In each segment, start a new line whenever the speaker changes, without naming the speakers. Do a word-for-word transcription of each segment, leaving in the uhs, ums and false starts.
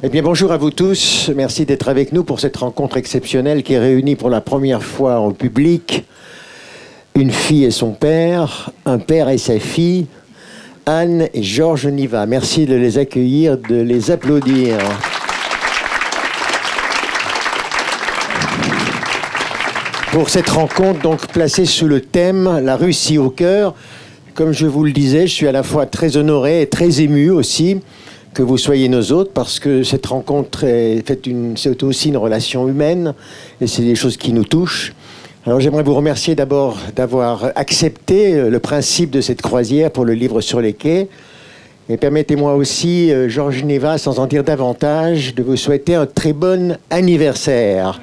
Eh bien, bonjour à vous tous. Merci d'être avec nous pour cette rencontre exceptionnelle qui réunit pour la première fois en public une fille et son père, un père et sa fille, Anne et Georges Niva. Merci de les accueillir, de les applaudir. Pour cette rencontre, donc placée sous le thème « La Russie au cœur », comme je vous le disais, je suis à la fois très honoré et très ému aussi que vous soyez nos hôtes, parce que cette rencontre est, fait une, c'est aussi une relation humaine, et c'est des choses qui nous touchent. Alors j'aimerais vous remercier d'abord d'avoir accepté le principe de cette croisière pour le livre sur les quais. Et permettez-moi aussi, euh, Georges Niva, sans en dire davantage, de vous souhaiter un très bon anniversaire.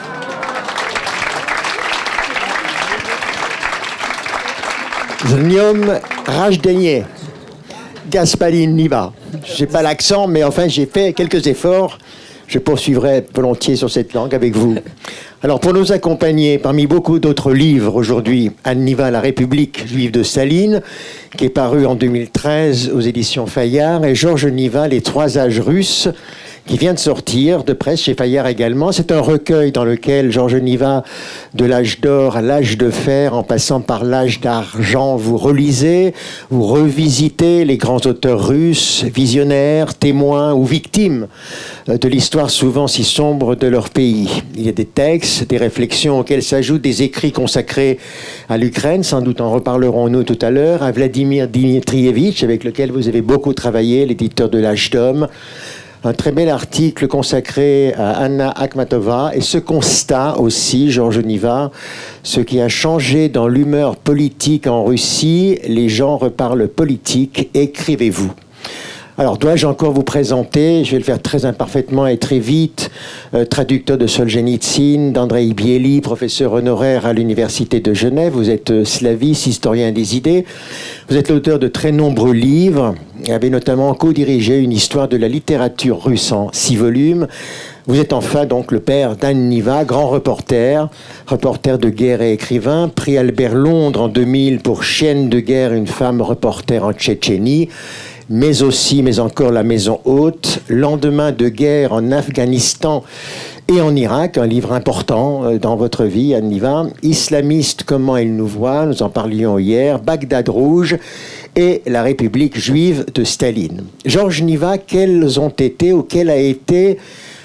Zniom Rajdenie, Gaspaline Niva. Je n'ai pas l'accent, mais enfin j'ai fait quelques efforts. Je poursuivrai volontiers sur cette langue avec vous. Alors, pour nous accompagner, parmi beaucoup d'autres livres aujourd'hui, Anne Niva, La République juive de Staline, qui est paru en deux mille treize aux éditions Fayard, et Georges Niva, Les Trois âges russes, qui vient de sortir de presse chez Fayard également. C'est un recueil dans lequel Georges Niva, de l'âge d'or à l'âge de fer, en passant par l'âge d'argent, vous relisez, vous revisitez les grands auteurs russes, visionnaires, témoins ou victimes de l'histoire souvent si sombre de leur pays. Il y a des textes, des réflexions auxquelles s'ajoutent des écrits consacrés à l'Ukraine, sans doute en reparlerons-nous tout à l'heure, à Vladimir Dmitrievitch, avec lequel vous avez beaucoup travaillé, l'éditeur de l'Âge d'Homme. Un très bel article consacré à Anna Akhmatova et ce constat aussi, Georges Niva, ce qui a changé dans l'humeur politique en Russie, les gens reparlent politique, écrivez-vous. Alors, dois-je encore vous présenter, je vais le faire très imparfaitement et très vite, euh, traducteur de Solzhenitsyn, d'Andrei Bieli, professeur honoraire à l'Université de Genève. Vous êtes euh, slaviste, historien des idées. Vous êtes l'auteur de très nombreux livres. Vous avez notamment co-dirigé une histoire de la littérature russe en six volumes. Vous êtes enfin donc le père d'Anne Niva, grand reporter, reporter de guerre et écrivain, prix Albert Londres en deux mille pour Chienne de guerre, une femme reporter en Tchétchénie, mais aussi, mais encore La Maison Haute, Lendemain de guerre en Afghanistan et en Irak, un livre important dans votre vie, Anne Niva, Islamiste, comment il nous voit, nous en parlions hier, Bagdad rouge et La République juive de Staline. Georges Niva, quelles ont été ou quelle a été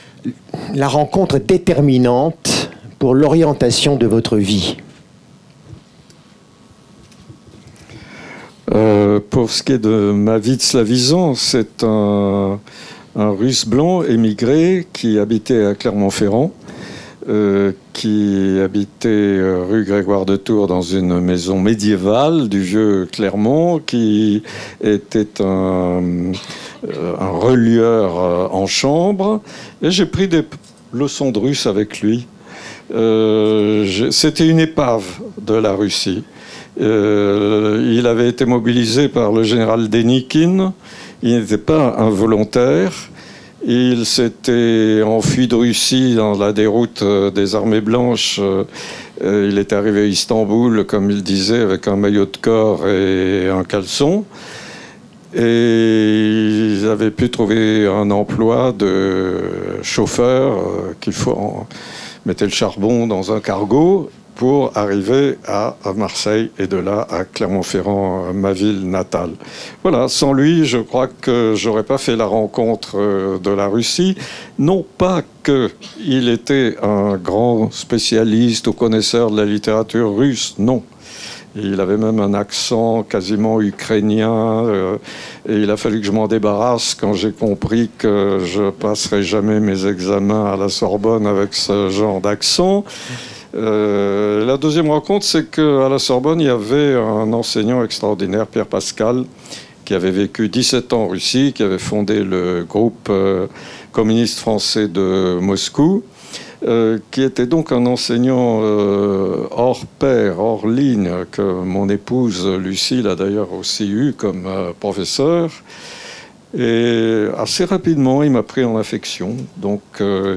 la rencontre déterminante pour l'orientation de votre vie ?
Euh, pour ce qui est de ma vie de slavisant, c'est un, un Russe blanc émigré qui habitait à Clermont-Ferrand, euh, qui habitait rue Grégoire de Tours dans une maison médiévale du vieux Clermont, qui était un, un relieur en chambre. Et j'ai pris des leçons de russe avec lui. Euh, c'était une épave de la Russie. Euh, il avait été mobilisé par le général Dénikine. Il n'était pas involontaire. Il s'était enfui de Russie dans la déroute des armées blanches. Euh, il était arrivé à Istanbul, comme il disait, avec un maillot de corps et un caleçon. Et ils avaient pu trouver un emploi de chauffeur euh, qu'il faut en... mettre le charbon dans un cargo pour arriver à Marseille et de là à Clermont-Ferrand, ma ville natale. Voilà, sans lui, je crois que j'aurais pas fait la rencontre de la Russie. Non pas qu'il était un grand spécialiste ou connaisseur de la littérature russe, non. Il avait même un accent quasiment ukrainien, euh, et il a fallu que je m'en débarrasse quand j'ai compris que je passerais jamais mes examens à la Sorbonne avec ce genre d'accent. Euh, la deuxième rencontre, c'est qu'à la Sorbonne, il y avait un enseignant extraordinaire, Pierre Pascal, qui avait vécu dix-sept ans en Russie, qui avait fondé le groupe euh, communiste français de Moscou, euh, qui était donc un enseignant euh, hors pair, hors ligne, que mon épouse Lucille a d'ailleurs aussi eu comme euh, professeur. Et assez rapidement, il m'a pris en affection. Donc, euh,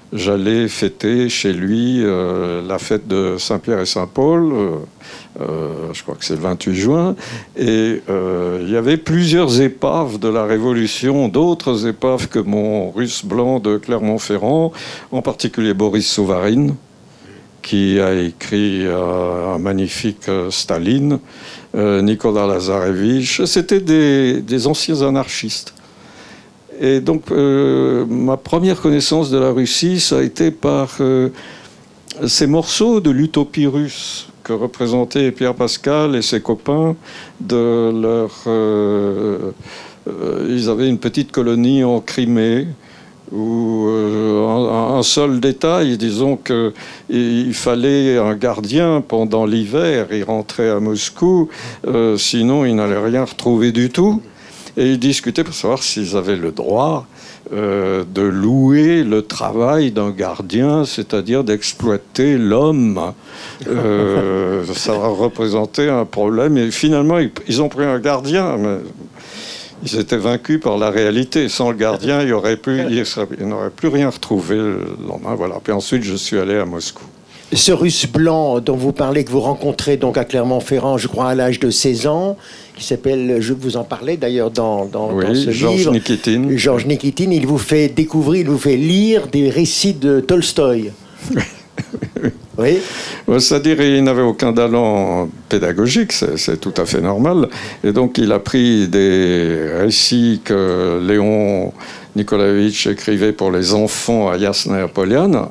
j'allais fêter chez lui euh, la fête de Saint-Pierre et Saint-Paul, euh, euh, je crois que c'est le vingt-huit juin, et euh, il y avait plusieurs épaves de la Révolution, d'autres épaves que mon Russe blanc de Clermont-Ferrand, en particulier Boris Souvarine, qui a écrit euh, un magnifique euh, Staline, euh, Nicolas Lazarevitch. C'était des, des anciens anarchistes. Et donc, euh, ma première connaissance de la Russie, ça a été par euh, ces morceaux de l'utopie russe que représentaient Pierre Pascal et ses copains de leur... Euh, euh, ils avaient une petite colonie en Crimée, où euh, un, un seul détail, disons qu'il fallait un gardien pendant l'hiver, il rentrait à Moscou, euh, sinon il n'allait rien retrouver du tout. Et ils discutaient pour savoir s'ils avaient le droit euh, de louer le travail d'un gardien, c'est-à-dire d'exploiter l'homme. Euh, ça représentait un problème. Et finalement, ils, ils ont pris un gardien, mais ils étaient vaincus par la réalité. Sans le gardien, il n'aurait plus, plus rien retrouvé le lendemain. Voilà. Puis ensuite, je suis allé à Moscou.
Ce Russe blanc dont vous parlez, que vous rencontrez donc à Clermont-Ferrand, je crois à l'âge de seize ans, qui s'appelle, je vous en parlais d'ailleurs dans, dans,
oui,
dans ce
Georges
livre.
Nikitine.
Georges Nikitine, il vous fait découvrir, il vous fait lire des récits de Tolstoï. Oui.
C'est-à-dire qu'il n'avait aucun talent pédagogique, c'est, c'est tout à fait normal. Et donc il a pris des récits que Léon Nikolaevitch écrivait pour les enfants à Yasnaya Poliana,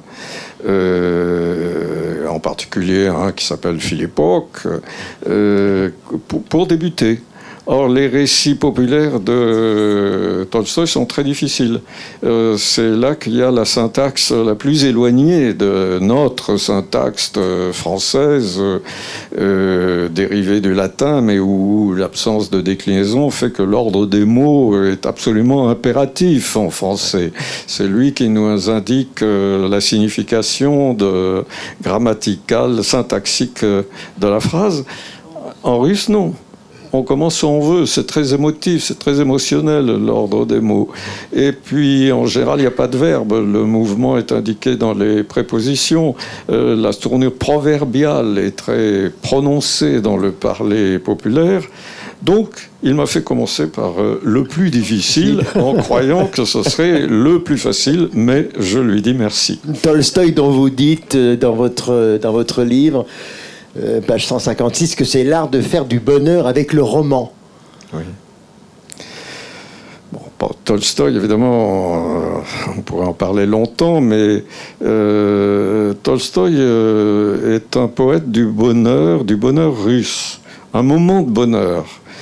euh, en particulier un qui s'appelle Philippok, euh, pour, pour débuter. Or, les récits populaires de Tolstoï sont très difficiles. Euh, c'est là qu'il y a la syntaxe la plus éloignée de notre syntaxe française, euh, dérivée du latin, mais où l'absence de déclinaison fait que l'ordre des mots est absolument impératif en français. C'est lui qui nous indique euh, la signification de, grammaticale, syntaxique de la phrase. En russe, non. On commence où on veut, c'est très émotif, c'est très émotionnel, l'ordre des mots. Et puis, en général, il n'y a pas de verbe. Le mouvement est indiqué dans les prépositions. Euh, la tournure proverbiale est très prononcée dans le parler populaire. Donc, il m'a fait commencer par euh, le plus difficile, en croyant que ce serait le plus facile, mais je lui dis merci.
Tolstoï, dont vous dites euh, dans votre, dans votre livre, Euh, page cent cinquante-six, que c'est l'art de faire du bonheur avec le roman.
Oui. Bon, pour Tolstoï, évidemment, euh, on pourrait en parler longtemps, mais euh, Tolstoï euh, est un poète du bonheur, du bonheur russe. Un moment de bonheur.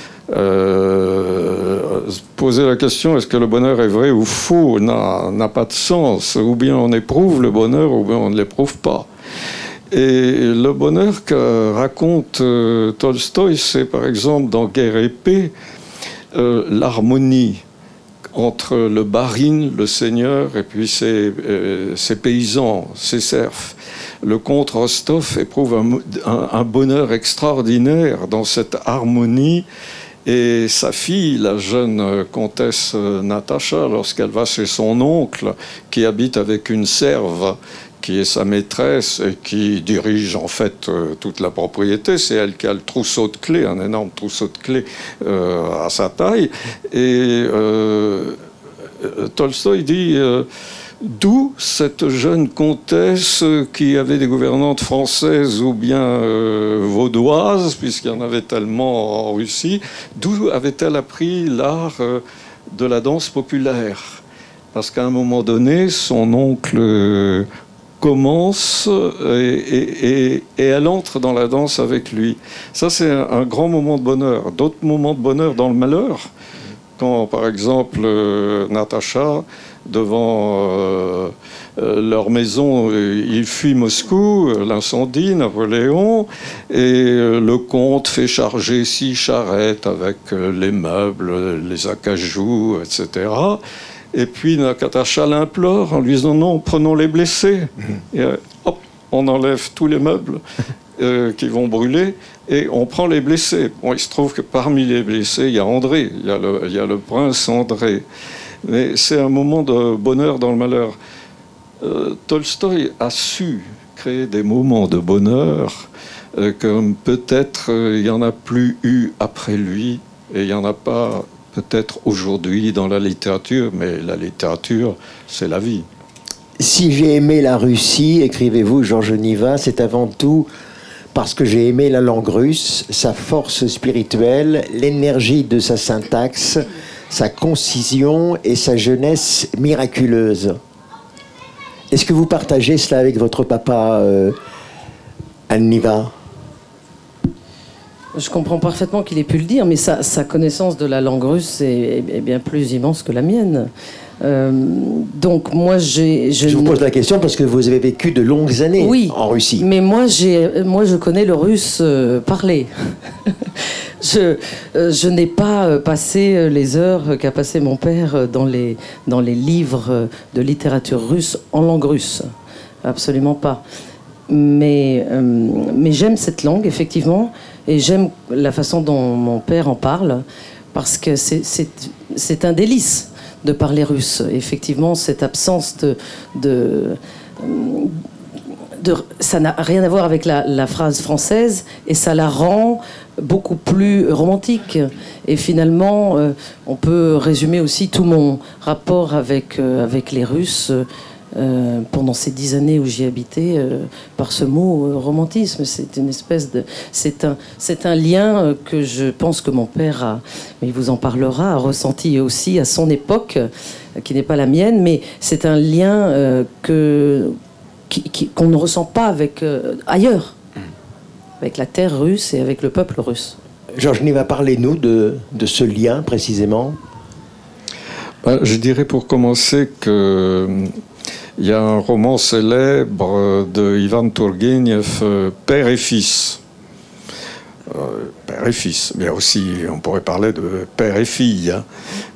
Euh, poser la question, est-ce que le bonheur est vrai ou faux, n'a, n'a pas de sens. Ou bien on éprouve le bonheur, ou bien on ne l'éprouve pas. Et le bonheur que raconte euh, Tolstoï, c'est par exemple dans Guerre et paix, euh, l'harmonie entre le barin, le seigneur, et puis ses, euh, ses paysans, ses serfs. Le comte Rostov éprouve un, un, un bonheur extraordinaire dans cette harmonie. Et sa fille, la jeune comtesse Natacha, lorsqu'elle va chez son oncle, qui habite avec une serve, qui est sa maîtresse et qui dirige en fait euh, toute la propriété. C'est elle qui a le trousseau de clés, un énorme trousseau de clés euh, à sa taille. Et euh, Tolstoï dit euh, d'où cette jeune comtesse qui avait des gouvernantes françaises ou bien euh, vaudoises, puisqu'il y en avait tellement en Russie, d'où avait-elle appris l'art euh, de la danse populaire? Parce qu'à un moment donné, son oncle euh, commence et, et, et, et elle entre dans la danse avec lui. Ça, c'est un, un grand moment de bonheur. D'autres moments de bonheur dans le malheur, quand, par exemple, euh, Natacha, devant euh, euh, leur maison, euh, il fuit Moscou, euh, l'incendie, Napoléon, et euh, le comte fait charger six charrettes avec euh, les meubles, les acajou, et cetera. Et puis Natacha l'implore en lui disant non, prenons les blessés. Et euh, hop, on enlève tous les meubles euh, qui vont brûler et on prend les blessés. Bon, il se trouve que parmi les blessés, il y a André, il y a le, il y a le prince André. Mais c'est un moment de bonheur dans le malheur. euh, Tolstoï a su créer des moments de bonheur euh, comme peut-être euh, il n'y en a plus eu après lui et il n'y en a pas peut-être aujourd'hui dans la littérature, mais la littérature, c'est la vie.
Si j'ai aimé la Russie, écrivez-vous Georges Niva, c'est avant tout parce que j'ai aimé la langue russe, sa force spirituelle, l'énergie de sa syntaxe, sa concision et sa jeunesse miraculeuse. Est-ce que vous partagez cela avec votre papa, euh, Anne Niva ?
Je comprends parfaitement qu'il ait pu le dire, mais sa, sa connaissance de la langue russe est, est bien plus immense que la mienne. Euh, donc moi, j'ai... Je,
je vous pose la question parce que vous avez vécu de longues années
oui,
en Russie.
Mais moi, j'ai, moi, je connais le russe euh, parlé. je, euh, je n'ai pas passé les heures qu'a passé mon père dans les, dans les livres de littérature russe en langue russe. Absolument pas. Mais, euh, mais j'aime cette langue, effectivement, et j'aime la façon dont mon père en parle, parce que c'est, c'est, c'est un délice de parler russe. Effectivement, cette absence de... de, de ça n'a rien à voir avec la, la phrase française, et ça la rend beaucoup plus romantique. Et finalement, euh, on peut résumer aussi tout mon rapport avec, euh, avec les Russes, Euh, pendant ces dix années où j'y habitais, euh, par ce mot euh, romantisme. C'est une espèce de, c'est un, c'est un lien euh, que je pense que mon père a, mais il vous en parlera, a ressenti aussi à son époque, euh, qui n'est pas la mienne, mais c'est un lien euh, que, qui, qui, qu'on ne ressent pas avec euh, ailleurs, avec la terre russe et avec le peuple russe.
Georges Niva, parlez-nous de, de ce lien précisément.
Ben, je dirais pour commencer que il y a un roman célèbre de Ivan Tourgueniev, Père et Fils. Euh, père et Fils, mais aussi on pourrait parler de Père et Fille. Hein.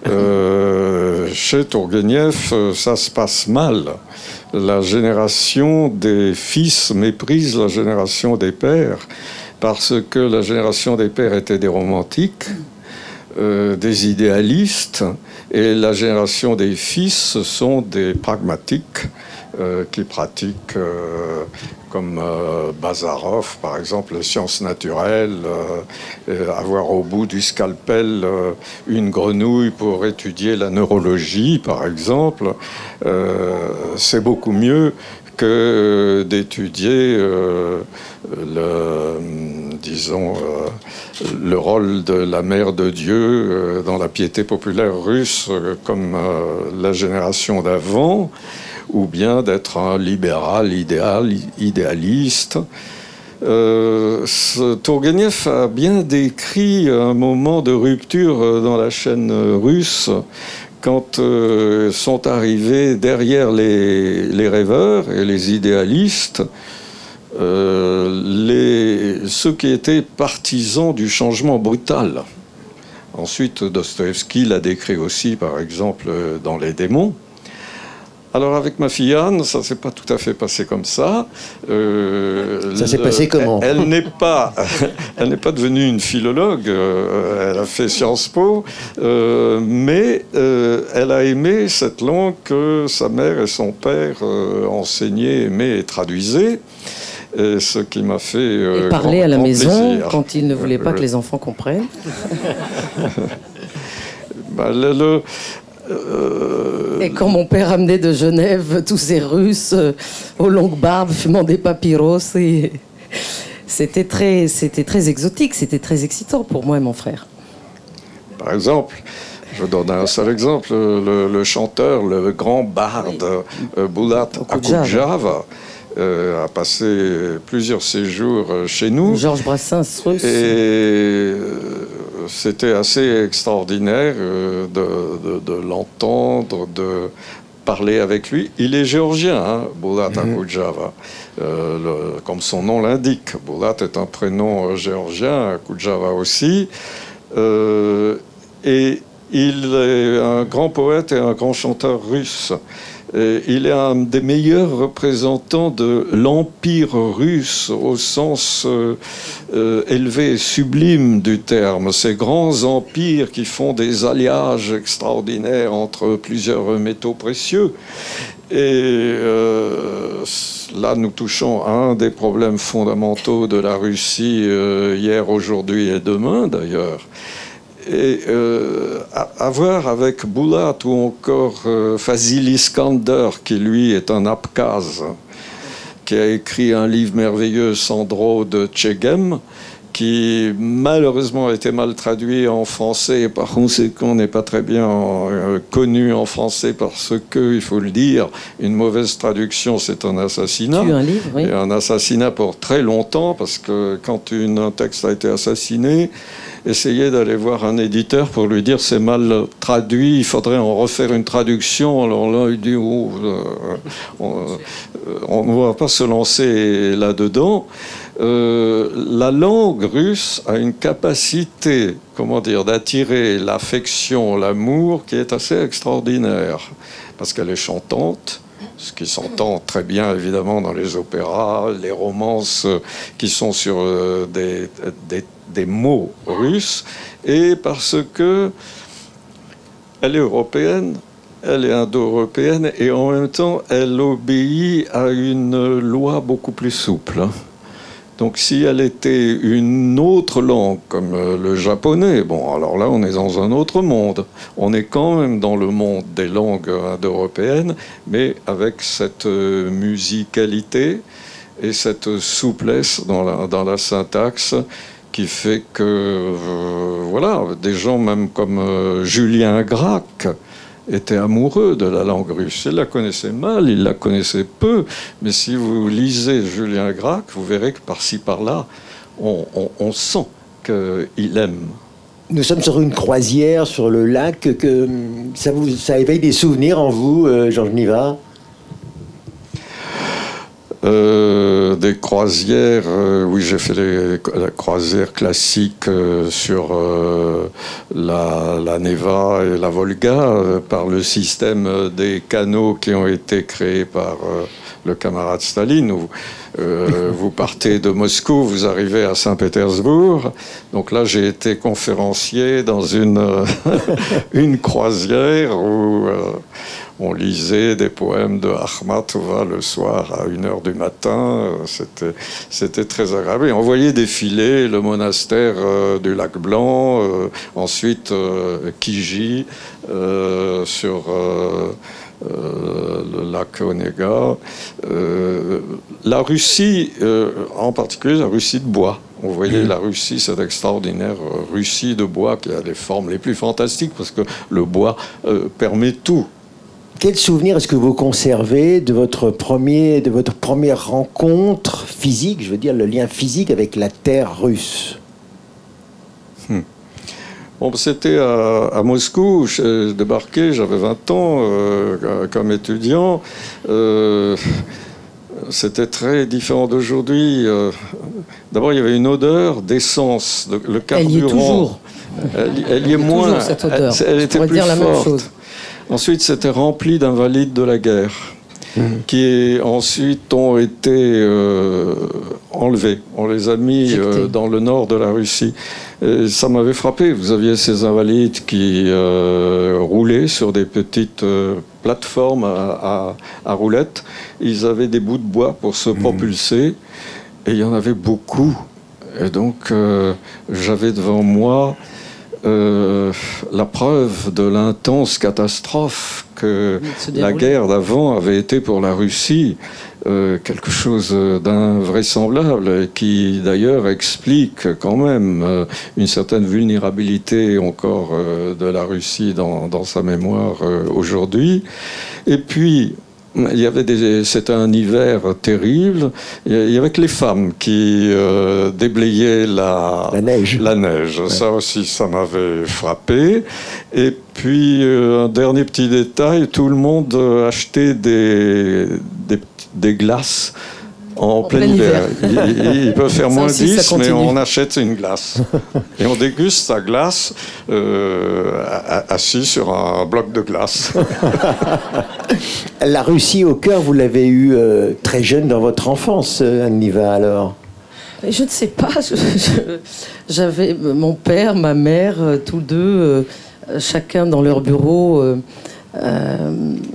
Euh, chez Tourgueniev, ça se passe mal. La génération des fils méprise la génération des pères, parce que la génération des pères était des romantiques, euh, des idéalistes, et la génération des fils, ce sont des pragmatiques euh, qui pratiquent, euh, comme euh, Bazarov, par exemple, les sciences naturelles, euh, avoir au bout du scalpel euh, une grenouille pour étudier la neurologie, par exemple, euh, c'est beaucoup mieux que d'étudier euh, le, disons, euh, le rôle de la mère de Dieu euh, dans la piété populaire russe, euh, comme euh, la génération d'avant, ou bien d'être un libéral idéal, idéaliste. Euh, Tourgueniev a bien décrit un moment de rupture dans la chaîne russe, quand euh, sont arrivés derrière les, les rêveurs et les idéalistes, euh, les, ceux qui étaient partisans du changement brutal. Ensuite, Dostoïevski l'a décrit aussi, par exemple, dans Les démons. Alors avec ma fille Anne, ça ne s'est pas tout à fait passé comme ça.
Euh, ça s'est passé comment ?
Elle, elle n'est pas, elle n'est pas devenue une philologue. Euh, elle a fait Sciences Po, euh, mais euh, elle a aimé cette langue que sa mère et son père euh, enseignaient, aimaient et traduisaient. Et ce qui m'a fait euh,
et parler
grand,
à la maison
plaisir.
Quand ils ne voulaient pas
euh,
que les enfants comprennent.
bah, le, le Euh...
Et quand mon père amenait de Genève tous ces Russes euh, aux longues barbes fumant des papyros, et... c'était, très, c'était très exotique, c'était très excitant pour moi et mon frère.
Par exemple, je donne un seul exemple, le, le chanteur, le grand barde oui. euh, Bulat Akundjava euh, a passé plusieurs séjours chez nous.
Georges Brassens russe.
Et euh, c'était assez extraordinaire euh, de, de, de l'entendre, de parler avec lui. Il est géorgien, hein, Bulat mm-hmm. Akundjava, euh, le, comme son nom l'indique. Bulat est un prénom géorgien, Akundjava aussi. Euh, et il est un grand poète et un grand chanteur russe. Et il est un des meilleurs représentants de l'empire russe au sens euh, euh, élevé et sublime du terme. Ces grands empires qui font des alliages extraordinaires entre plusieurs métaux précieux. Et euh, là, nous touchons à un des problèmes fondamentaux de la Russie euh, hier, aujourd'hui et demain, d'ailleurs. Et euh, à, à voir avec Boulat ou encore euh, Fazil Iskander, qui lui est un Abkhaze, qui a écrit un livre merveilleux, Sandro de Tchegem, qui malheureusement a été mal traduit en français et par conséquent n'est pas très bien euh, connu en français parce que, il faut le dire, une mauvaise traduction, c'est un assassinat.
Tu as un livre, oui.
Et un assassinat pour très longtemps, parce que quand une, un texte a été assassiné, essayez d'aller voir un éditeur pour lui dire c'est mal traduit, il faudrait en refaire une traduction. Alors là, il dit oh, euh, on euh, on ne va pas se lancer là-dedans. Euh, la langue russe a une capacité, comment dire, d'attirer l'affection, l'amour, qui est assez extraordinaire, parce qu'elle est chantante, ce qui s'entend très bien évidemment dans les opéras, les romances qui sont sur euh, des, des, des mots russes, et parce que elle est européenne, elle est indo-européenne, et en même temps elle obéit à une loi beaucoup plus souple. Donc si elle était une autre langue, comme le japonais, bon, alors là, on est dans un autre monde. On est quand même dans le monde des langues indo-européennes, mais avec cette musicalité et cette souplesse dans la, dans la syntaxe qui fait que, euh, voilà, des gens même comme euh, Julien Gracq, était amoureux de la langue russe. Il la connaissait mal, il la connaissait peu, mais si vous lisez Julien Gracq, vous verrez que par-ci, par-là, on, on, on sent qu'il aime.
Nous sommes sur une croisière sur le lac. Que, ça, vous, ça éveille des souvenirs en vous, euh, Georges Niva?
Euh, des croisières, euh, oui, j'ai fait les, la croisière classique euh, sur euh, la, la Neva et la Volga euh, par le système des canaux qui ont été créés par euh, le camarade Staline. Où, euh, vous partez de Moscou, vous arrivez à Saint-Pétersbourg. Donc là, j'ai été conférencier dans une, une croisière où euh, on lisait des poèmes de Akhmatova le soir à une heure du matin. C'était, c'était très agréable. Et on voyait défiler le monastère euh, du Lac Blanc, euh, ensuite euh, Kiji euh, sur euh, euh, le lac Onega. Euh, la Russie, euh, en particulier la Russie de bois. On voyait la Russie, cette extraordinaire Russie de bois qui a les formes les plus fantastiques parce que le bois euh, permet tout.
Quel souvenir est-ce que vous conservez de votre, premier, de votre première rencontre physique, je veux dire le lien physique avec la terre russe?
hmm. Bon, c'était à, à Moscou, j'ai débarqué, j'avais vingt ans euh, comme étudiant. Euh, c'était très différent d'aujourd'hui. Euh, d'abord, il y avait une odeur d'essence, de, le carburant.
Elle y est toujours.
Elle, elle y est
elle
moins.
Toujours, cette odeur.
Elle, elle était plus
dire la
forte.
même chose.
Ensuite, c'était rempli d'invalides de la guerre, mmh. qui ensuite ont été euh, enlevés. On les a mis euh, dans le nord de la Russie. Et ça m'avait frappé. Vous aviez ces invalides qui euh, roulaient sur des petites euh, plateformes à, à, à roulettes. Ils avaient des bouts de bois pour se mmh. propulser. Et il y en avait beaucoup. Et donc, euh, j'avais devant moi Euh, la preuve de l'intense catastrophe que la guerre d'avant avait été pour la Russie, euh, quelque chose d'invraisemblable et qui d'ailleurs explique quand même euh, une certaine vulnérabilité encore euh, de la Russie dans, dans sa mémoire euh, aujourd'hui. Et puis il y avait des, c'était un hiver terrible. Il y avait que les femmes qui euh, déblayaient la,
la neige.
La neige. Ouais. Ça aussi, ça m'avait frappé. Et puis, euh, un dernier petit détail, tout le monde achetait des, des, des glaces en plein, plein hiver. hiver. Il, il peut faire moins aussi, dix, mais on achète une glace. Et on déguste sa glace euh, assis sur un bloc de glace.
La Russie au cœur, vous l'avez eue euh, très jeune dans votre enfance, Anniva, alors?
Je ne sais pas. Je, je, j'avais mon père, ma mère, tous deux, euh, chacun dans leur bureau, euh, euh,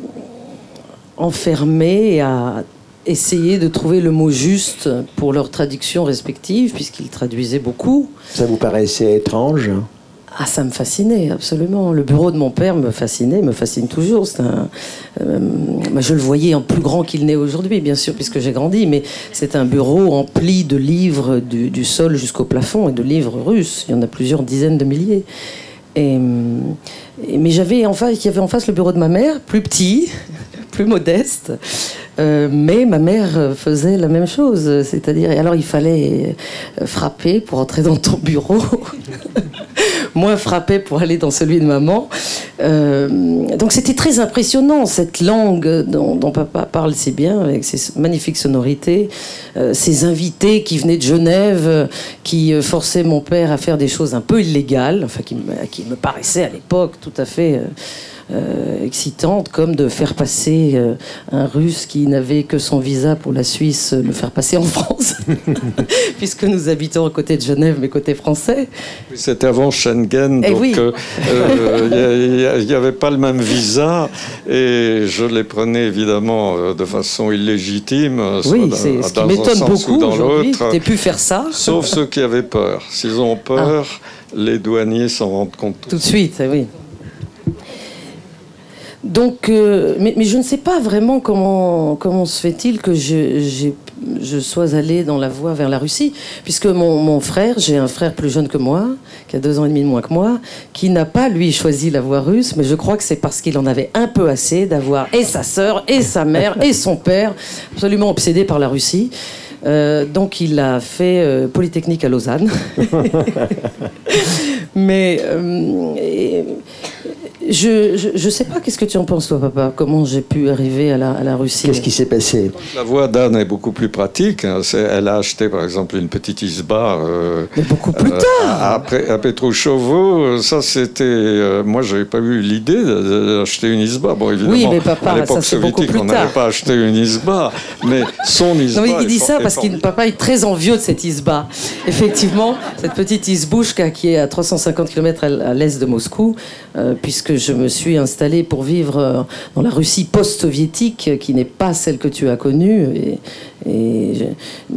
enfermés à essayer de trouver le mot juste pour leurs traductions respectives, puisqu'ils traduisaient beaucoup.
Ça vous paraissait étrange ?
Ah, ça me fascinait, absolument. Le bureau de mon père me fascinait, me fascine toujours. C'est un, euh, je le voyais en plus grand qu'il n'est aujourd'hui, bien sûr, puisque j'ai grandi, mais c'est un bureau empli de livres du, du sol jusqu'au plafond, et de livres russes. Il y en a plusieurs dizaines de milliers. Et, et, mais j'avais en face, il y avait en face le bureau de ma mère, plus petit, plus modeste, euh, mais ma mère faisait la même chose. C'est-à-dire, alors il fallait frapper pour entrer dans ton bureau. Moi, frappé pour aller dans celui de maman. Euh, donc c'était très impressionnant, cette langue dont, dont papa parle si bien, avec ses magnifiques sonorités, euh, ces invités qui venaient de Genève, qui forçaient mon père à faire des choses un peu illégales, enfin qui, qui me paraissaient à l'époque tout à fait... Euh, Euh, excitante, comme de faire passer euh, un Russe qui n'avait que son visa pour la Suisse, euh, le faire passer en France, puisque nous habitons à côté de Genève, mais côté français.
C'était avant Schengen,
et
donc
oui.
il euh, n'y avait pas le même visa, et je les prenais évidemment euh, de façon illégitime,
oui,
soit
c'est
dans,
ce qui
dans
m'étonne
un sens
beaucoup
ou dans
aujourd'hui.
l'autre.
T'aies pu faire ça.
Sauf ceux qui avaient peur. S'ils ont peur, ah. les douaniers s'en rendent compte tout,
tout de suite. Oui. Donc, euh, mais, mais je ne sais pas vraiment comment, comment se fait-il que je, j'ai, je sois allée dans la voie vers la Russie, puisque mon, mon frère, j'ai un frère plus jeune que moi, qui a deux ans et demi de moins que moi, qui n'a pas, lui, choisi la voie russe, mais je crois que c'est parce qu'il en avait un peu assez d'avoir et sa sœur, et sa mère, et son père, absolument obsédés par la Russie. Euh, donc il a fait euh, Polytechnique à Lausanne. Mais euh, et, je ne sais pas, qu'est-ce que tu en penses toi, papa? Comment j'ai pu arriver à la, à la Russie?
Qu'est-ce qui s'est passé?
La voie d'Anne est beaucoup plus pratique. C'est, elle a acheté par exemple une petite isba. Euh,
Mais beaucoup plus tard.
Euh, après, à Petrouchovo, ça c'était. Euh, moi, j'avais pas eu l'idée d'acheter une isba. Bon, évidemment,
oui, mais papa,
à l'époque
ça, c'est
soviétique, on n'avait pas acheté une isba, mais son isba.
Non, il dit ça parce
que
papa est très envieux de cette isba. Effectivement, cette petite isbouchka qui est à trois cent cinquante kilomètres à l'est de Moscou, euh, puisque je me suis installé pour vivre dans la Russie post-soviétique, qui n'est pas celle que tu as connue. Et, et je,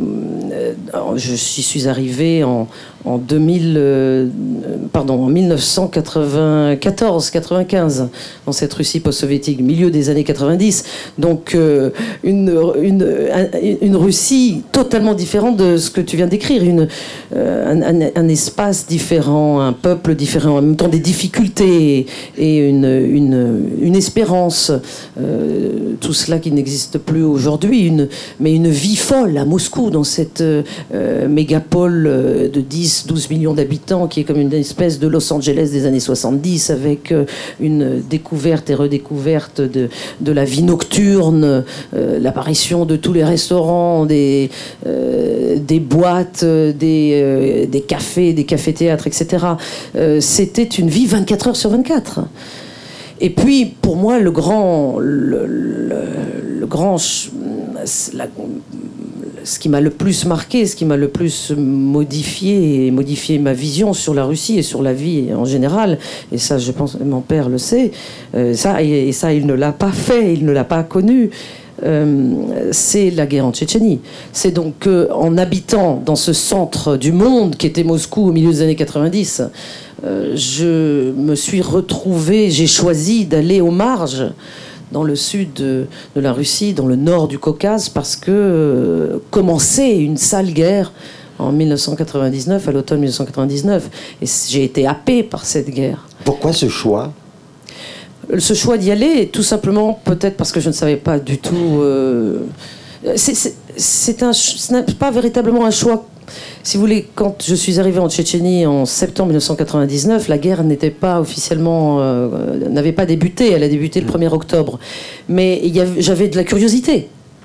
je suis arrivé en, en deux mille, euh, pardon, en mille neuf cent quatre-vingt-quatorze quatre-vingt-quinze dans cette Russie post-soviétique, milieu des années quatre-vingt-dix. Donc euh, une, une, une Russie totalement différente de ce que tu viens d'écrire, une, euh, un, un, un espace différent, un peuple différent, en même temps des difficultés et une, une, une espérance, euh, tout cela qui n'existe plus aujourd'hui, une, mais une vie folle à Moscou, dans cette euh, mégapole de dix douze millions d'habitants qui est comme une espèce de Los Angeles des années soixante-dix, avec euh, une découverte et redécouverte de, de la vie nocturne, euh, l'apparition de tous les restaurants, des, euh, des boîtes, des, euh, des cafés, des cafés-théâtres, et cetera. Euh, c'était une vie vingt-quatre heures sur vingt-quatre. Et puis, pour moi, le grand, le, le, le grand, la, ce qui m'a le plus marqué, ce qui m'a le plus modifié, et modifié ma vision sur la Russie et sur la vie en général, et ça, je pense, mon père le sait, euh, ça, et, et ça, il ne l'a pas fait, il ne l'a pas connu. Euh, c'est la guerre en Tchétchénie. C'est donc qu'en habitant dans ce centre du monde qui était Moscou au milieu des années quatre-vingt-dix, euh, je me suis retrouvée, j'ai choisi d'aller aux marges, dans le sud de, de la Russie, dans le nord du Caucase, parce que euh, commençait une sale guerre en mille neuf cent quatre-vingt-dix-neuf, à l'automne mille neuf cent quatre-vingt-dix-neuf, et j'ai été happée par cette guerre.
Pourquoi ce choix ?
Ce choix d'y aller, tout simplement, peut-être parce que je ne savais pas du tout... Euh, c'est, c'est, c'est un, ce n'est pas véritablement un choix. Si vous voulez, quand je suis arrivée en Tchétchénie en septembre mille neuf cent quatre-vingt-dix-neuf, la guerre n'était pas officiellement... Euh, n'avait pas débuté, elle a débuté le premier octobre. Mais il y avait, j'avais de la curiosité.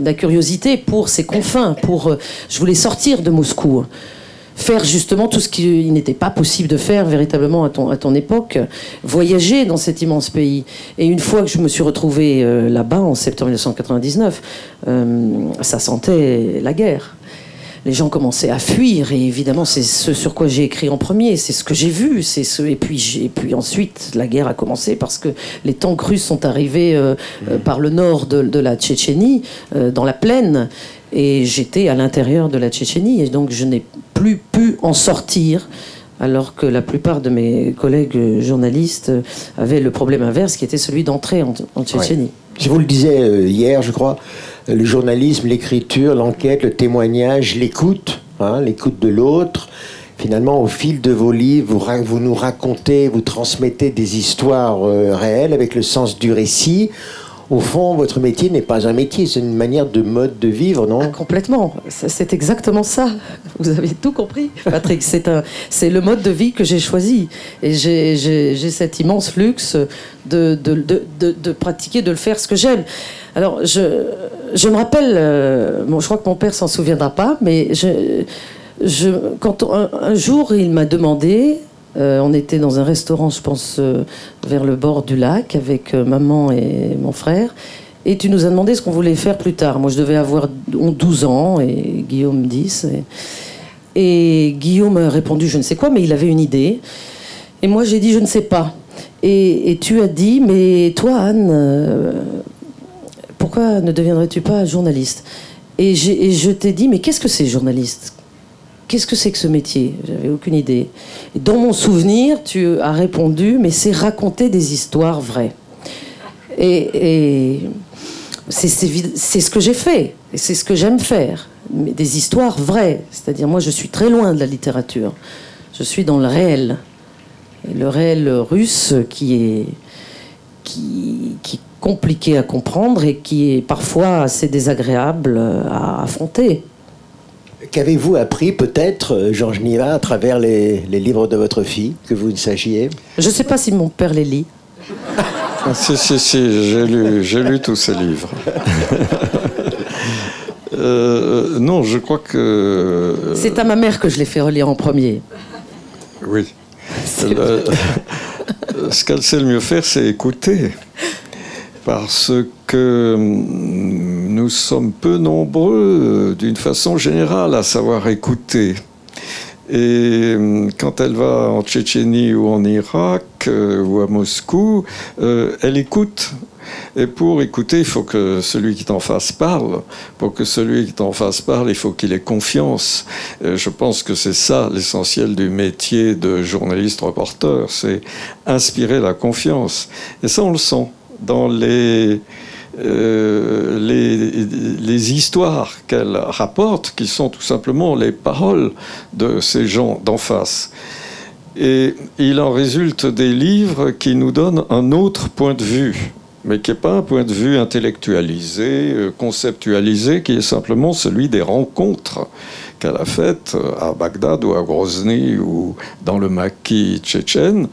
la curiosité pour ces confins. Pour, je voulais sortir de Moscou. Faire justement tout ce qu'il n'était pas possible de faire véritablement à ton, à ton époque, voyager dans cet immense pays. Et une fois que je me suis retrouvée euh, là-bas, en septembre mille neuf cent quatre-vingt-dix-neuf, euh, ça sentait la guerre. Les gens commençaient à fuir, et évidemment, c'est ce sur quoi j'ai écrit en premier, c'est ce que j'ai vu. C'est ce... et, puis, j'ai... et puis ensuite, la guerre a commencé parce que les tanks russes sont arrivés euh, euh, par le nord de, de la Tchétchénie, euh, dans la plaine, et j'étais à l'intérieur de la Tchétchénie, et donc je n'ai plus pu en sortir, alors que la plupart de mes collègues journalistes avaient le problème inverse, qui était celui d'entrer en, en Tchétchénie.
Ouais. Je vous le disais euh, hier, je crois, le journalisme, l'écriture, l'enquête, le témoignage, l'écoute, hein, l'écoute de l'autre. Finalement, au fil de vos livres, vous, vous nous racontez, vous transmettez des histoires euh, réelles avec le sens du récit. Au fond, votre métier n'est pas un métier, c'est une manière de mode de vivre, non ?
Ah, complètement. C'est exactement ça. Vous avez tout compris, Patrick. C'est un, c'est le mode de vie que j'ai choisi. Et j'ai, j'ai, j'ai cet immense luxe de, de, de, de, de pratiquer, de le faire ce que j'aime. Alors, je, je me rappelle, euh, bon, je crois que mon père s'en souviendra pas, mais je, je, quand on, un, un jour, il m'a demandé... Euh, on était dans un restaurant, je pense, euh, vers le bord du lac, avec euh, maman et mon frère. Et tu nous as demandé ce qu'on voulait faire plus tard. Moi, je devais avoir douze ans et Guillaume dix. Et, et Guillaume a répondu je ne sais quoi, mais il avait une idée. Et moi, j'ai dit je ne sais pas. Et, et tu as dit, mais toi, Anne, euh, pourquoi ne deviendrais-tu pas journaliste ? Et, j'ai, et je t'ai dit, mais qu'est-ce que c'est, journaliste ? Qu'est-ce que c'est que ce métier ? J'avais aucune idée. Et dans mon souvenir, tu as répondu, mais c'est raconter des histoires vraies. Et, et c'est, c'est, c'est ce que j'ai fait, et c'est ce que j'aime faire. Mais des histoires vraies. C'est-à-dire, moi, je suis très loin de la littérature. Je suis dans le réel. Et le réel russe qui est, qui, qui est compliqué à comprendre et qui est parfois assez désagréable à affronter.
Qu'avez-vous appris, peut-être, Georges Niva, à travers les, les livres de votre fille, que vous ne sachiez ?
Je ne sais pas si mon père les lit.
Ah, si, si, si, j'ai lu, j'ai lu tous ces livres. euh, non, je crois que...
C'est à ma mère que je l'ai fait relire en premier.
Oui. Le, ce qu'elle sait le mieux faire, c'est écouter. Parce que nous sommes peu nombreux, d'une façon générale, à savoir écouter. Et quand elle va en Tchétchénie ou en Irak euh, ou à Moscou, euh, elle écoute. Et pour écouter, il faut que celui qui t'en face parle. Pour que celui qui t'en face parle, il faut qu'il ait confiance. Et je pense que c'est ça l'essentiel du métier de journaliste-reporter, c'est inspirer la confiance. Et ça, on le sent dans les, euh, les, les histoires qu'elle rapporte, qui sont tout simplement les paroles de ces gens d'en face. Et il en résulte des livres qui nous donnent un autre point de vue, mais qui n'est pas un point de vue intellectualisé, conceptualisé, qui est simplement celui des rencontres qu'elle a faites à Bagdad ou à Grozny ou dans le maquis tchétchène.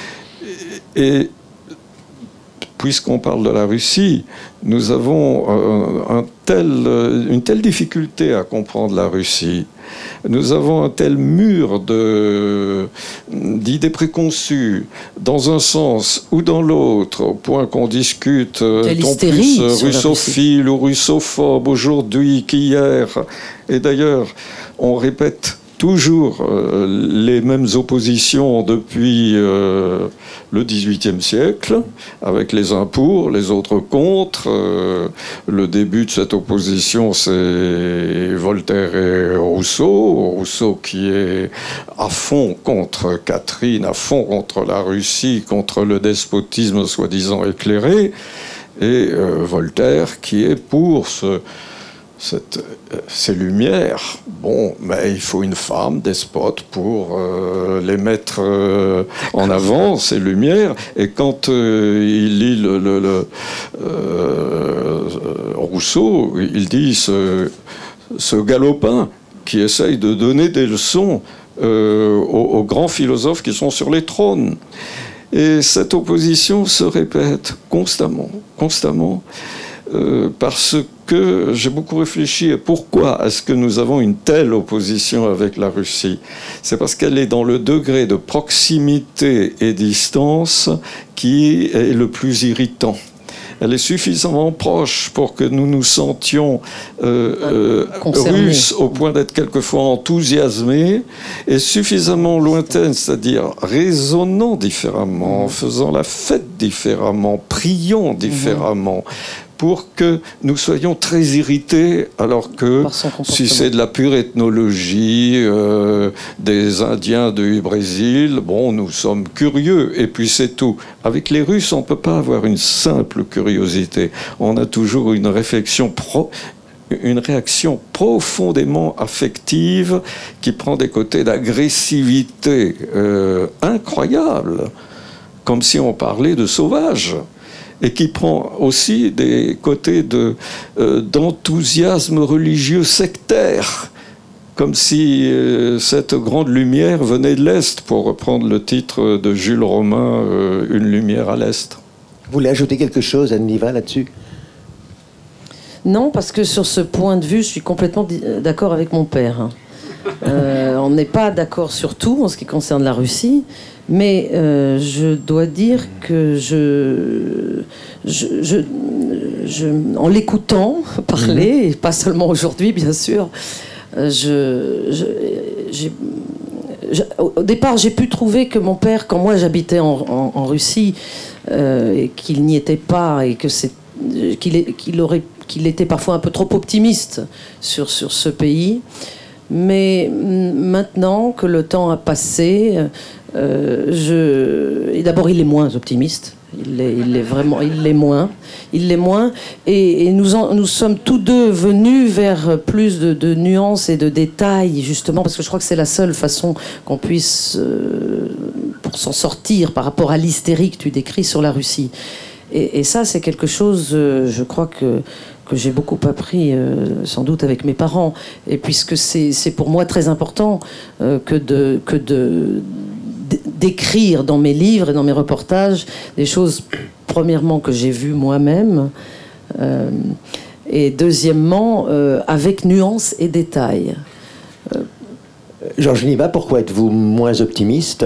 Et puisqu'on parle de la Russie, nous avons un, un tel, une telle difficulté à comprendre la Russie. Nous avons un tel mur de, d'idées préconçues, dans un sens ou dans l'autre, au point qu'on discute tant plus russophile ou russophobe aujourd'hui qu'hier. Et d'ailleurs, on répète toujours euh, les mêmes oppositions depuis euh, le dix-huitième siècle, avec les uns pour, les autres contre. Euh, le début de cette opposition, c'est Voltaire et Rousseau. Rousseau qui est à fond contre Catherine, à fond contre la Russie, contre le despotisme soi-disant éclairé, et euh, Voltaire qui est pour ce... Cette, ces lumières, bon, mais il faut une femme despote pour euh, les mettre euh, en avant, ces lumières. Et quand euh, il lit le, le, le, euh, Rousseau, il dit ce, ce galopin qui essaye de donner des leçons euh, aux, aux grands philosophes qui sont sur les trônes. Et cette opposition se répète constamment, constamment. euh, parce que j'ai beaucoup réfléchi à pourquoi est-ce que nous avons une telle opposition avec la Russie. C'est parce qu'elle est dans le degré de proximité et distance qui est le plus irritant. Elle est suffisamment proche pour que nous nous sentions euh, euh, russes au point d'être quelquefois enthousiasmés, et suffisamment lointaine, c'est-à-dire raisonnant différemment, faisant la fête différemment, priant différemment, pour que nous soyons très irrités, alors que si c'est de la pure ethnologie euh, des Indiens du Brésil, bon, nous sommes curieux, et puis c'est tout. Avec les Russes, on ne peut pas avoir une simple curiosité. On a toujours une réflexion pro... une réaction profondément affective qui prend des côtés d'agressivité euh, incroyable, comme si on parlait de sauvages, et qui prend aussi des côtés de, euh, d'enthousiasme religieux sectaire, comme si euh, cette grande lumière venait de l'Est, pour reprendre le titre de Jules Romain, euh, Une lumière à l'Est.
Vous voulez ajouter quelque chose, Anne Niva, là-dessus ?
Non, parce que sur ce point de vue, je suis complètement d'accord avec mon père. Euh, on n'est pas d'accord sur tout en ce qui concerne la Russie, mais euh, je dois dire que je, je, je, je en l'écoutant parler, et pas seulement aujourd'hui bien sûr, je, je, j'ai, je, au départ j'ai pu trouver que mon père, quand moi j'habitais en, en, en Russie, euh, et qu'il n'y était pas, et que c'est, qu'il, est, qu'il, aurait, qu'il était parfois un peu trop optimiste sur, sur ce pays. Mais maintenant que le temps a passé, euh, je... et d'abord il est moins optimiste. Il est, il est vraiment, il l'est moins, il l'est moins, et, et nous, en, nous sommes tous deux venus vers plus de, de nuances et de détails, justement, parce que je crois que c'est la seule façon qu'on puisse, euh, pour s'en sortir par rapport à l'hystérie que tu décris sur la Russie. Et, et ça, c'est quelque chose, euh, je crois que que j'ai beaucoup appris, euh, sans doute, avec mes parents. Et puisque c'est, c'est pour moi très important euh, que, de, que de, d'écrire dans mes livres et dans mes reportages des choses, premièrement, que j'ai vues moi-même, euh, et deuxièmement, euh, avec nuances et détails. Euh...
Georges Niva, pourquoi êtes-vous moins optimiste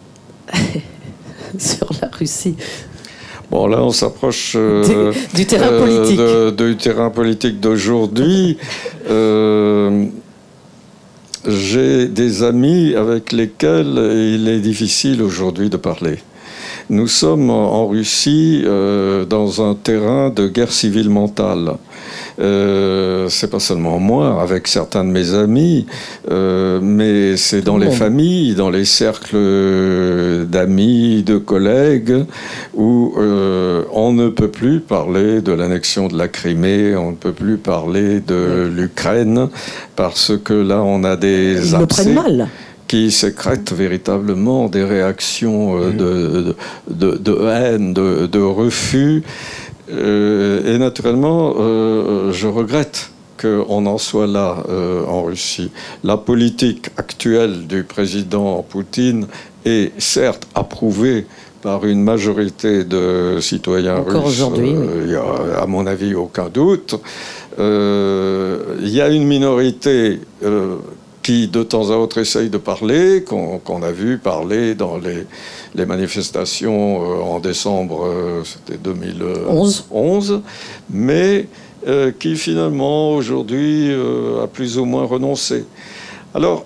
sur la Russie?
Bon, là, on s'approche euh,
du, du terrain euh, politique.
De, de, du terrain politique d'aujourd'hui. Euh, j'ai des amis avec lesquels il est difficile aujourd'hui de parler. Nous sommes en Russie euh, dans un terrain de guerre civile mentale. Euh, c'est pas seulement moi, avec certains de mes amis, euh, mais c'est dans les familles, dans les cercles d'amis, de collègues, où euh, on ne peut plus parler de l'annexion de la Crimée, on ne peut plus parler de l'Ukraine, parce que là, on a des abcès qui sécrètent véritablement des réactions euh, de, de, de, de haine, de, de refus. Euh, et naturellement, euh, je regrette qu'on en soit là euh, en Russie. La politique actuelle du président Poutine est certes approuvée par une majorité de citoyens
Encore
russes.
Aujourd'hui,
euh,
oui.
Il y a, à mon avis, aucun doute. Euh, il y a une minorité euh, qui, de temps à autre, essaye de parler, qu'on, qu'on a vu parler dans les, les manifestations euh, en décembre, euh, c'était deux mille onze, mais euh, qui, finalement, aujourd'hui, euh, a plus ou moins renoncé. Alors,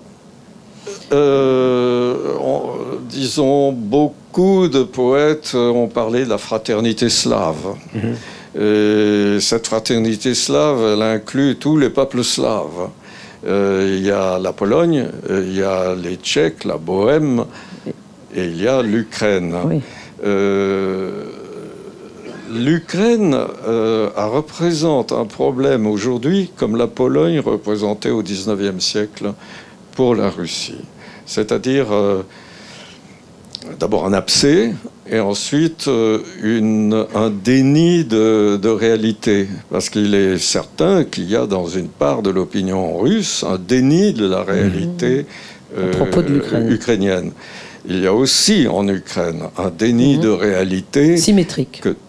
euh, on, disons, beaucoup de poètes ont parlé de la fraternité slave. Mmh. Et cette fraternité slave, elle inclut tous les peuples slaves. Euh, il y a la Pologne, il y a les Tchèques, la Bohème, et il y a l'Ukraine.
Oui.
Euh, L'Ukraine euh, représente un problème aujourd'hui, comme la Pologne représentait au dix-neuvième siècle pour la Russie. C'est-à-dire, euh, d'abord un abcès, et ensuite euh, une, un déni de, de réalité. Parce qu'il est certain qu'il y a dans une part de l'opinion russe un déni de la réalité euh,
à propos de l'Ukraine.
ukrainienne. Il y a aussi en Ukraine un déni mmh. de réalité
symétrique.
Que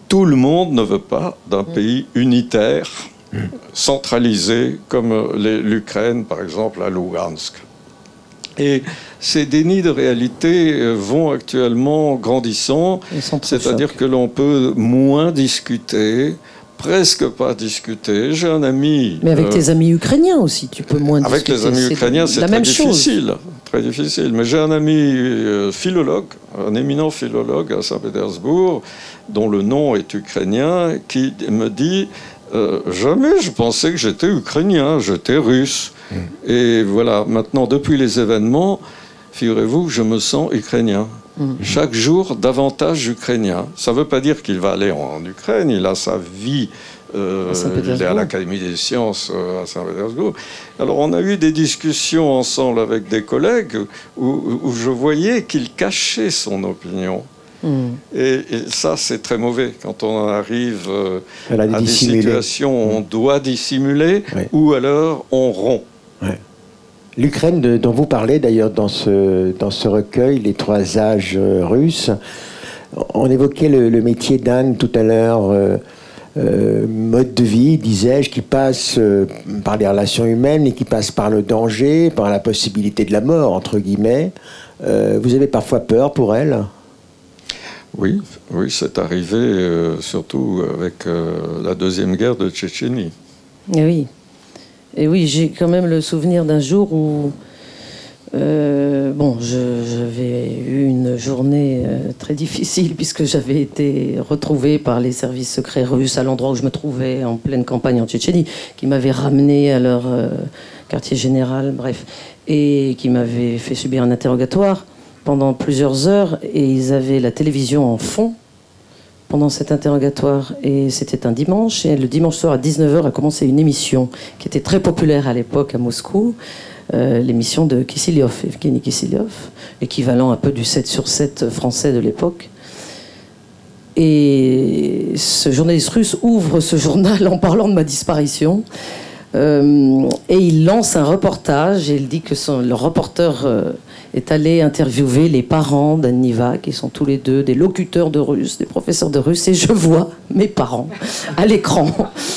tout le monde ne veut pas d'un pays unitaire, centralisé, comme l'Ukraine, par exemple, à Lugansk. Et ces dénis de réalité vont actuellement grandissant, c'est-à-dire que l'on peut moins discuter, presque pas discuter. J'ai un ami...
Mais avec euh, tes amis ukrainiens aussi, tu peux moins
avec
discuter.
Avec les amis ukrainiens, c'est très difficile. Très difficile. Mais j'ai un ami euh, philologue, un éminent philologue à Saint-Pétersbourg, dont le nom est ukrainien, qui me dit euh, « Jamais je pensais que j'étais ukrainien, j'étais russe. Mmh. » Et voilà, maintenant, depuis les événements, figurez-vous, je me sens ukrainien. Mmh. Chaque jour, davantage ukrainien. Ça ne veut pas dire qu'il va aller en, en Ukraine, il a sa vie, euh, il est à l'Académie des sciences euh, à Saint-Pétersbourg. Alors, on a eu des discussions ensemble avec des collègues où, où je voyais qu'il cachait son opinion. Mmh. Et, et ça, c'est très mauvais. Quand on arrive euh, à des situations où on doit dissimuler, oui. ou alors on rompt.
Ouais. L'Ukraine, de, dont vous parlez d'ailleurs dans ce, dans ce recueil, Les Trois Âges euh, russes, on évoquait le, le métier d'Anne tout à l'heure, euh, euh, mode de vie, disais-je, qui passe euh, par les relations humaines et qui passe par le danger, par la possibilité de la mort, entre guillemets. Euh, vous avez parfois peur pour elle ?
Oui, oui, c'est arrivé euh, surtout avec euh, la deuxième guerre de Tchétchénie.
Et oui. Et oui, j'ai quand même le souvenir d'un jour où, euh, bon, je, j'avais eu une journée euh, très difficile puisque j'avais été retrouvée par les services secrets russes à l'endroit où je me trouvais en pleine campagne en Tchétchénie, qui m'avaient ramenée à leur euh, quartier général, bref, et qui m'avaient fait subir un interrogatoire pendant plusieurs heures, et ils avaient la télévision en fond pendant cet interrogatoire, et c'était un dimanche, et le dimanche soir à dix-neuf heures a commencé une émission qui était très populaire à l'époque à Moscou, euh, l'émission de Kiselyov, Evgeny Kiselyov, équivalent un peu du sept sur sept français de l'époque. Et ce journaliste russe ouvre ce journal en parlant de ma disparition, euh, et il lance un reportage, et il dit que son, le reporter euh, est allé interviewer les parents d'Anniva, qui sont tous les deux des locuteurs de russe, des professeurs de russe, et je vois mes parents à l'écran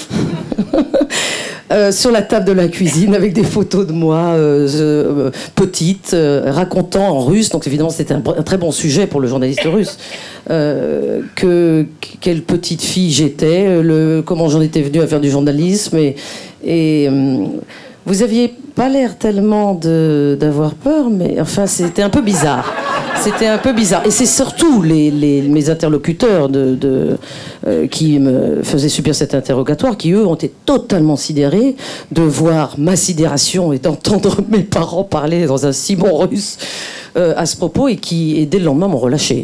euh, sur la table de la cuisine avec des photos de moi euh, euh, petite, euh, racontant en russe, donc évidemment c'était un, un très bon sujet pour le journaliste russe, euh, que quelle petite fille j'étais, le, comment j'en étais venue à faire du journalisme, et, et euh, vous aviez pas l'air tellement de, d'avoir peur, mais enfin, c'était un peu bizarre. C'était un peu bizarre. Et c'est surtout les, les, mes interlocuteurs de, de, euh, qui me faisaient subir cet interrogatoire, qui, eux, ont été totalement sidérés de voir ma sidération et d'entendre mes parents parler dans un si bon russe euh, à ce propos, et qui, et dès le lendemain, m'ont relâché.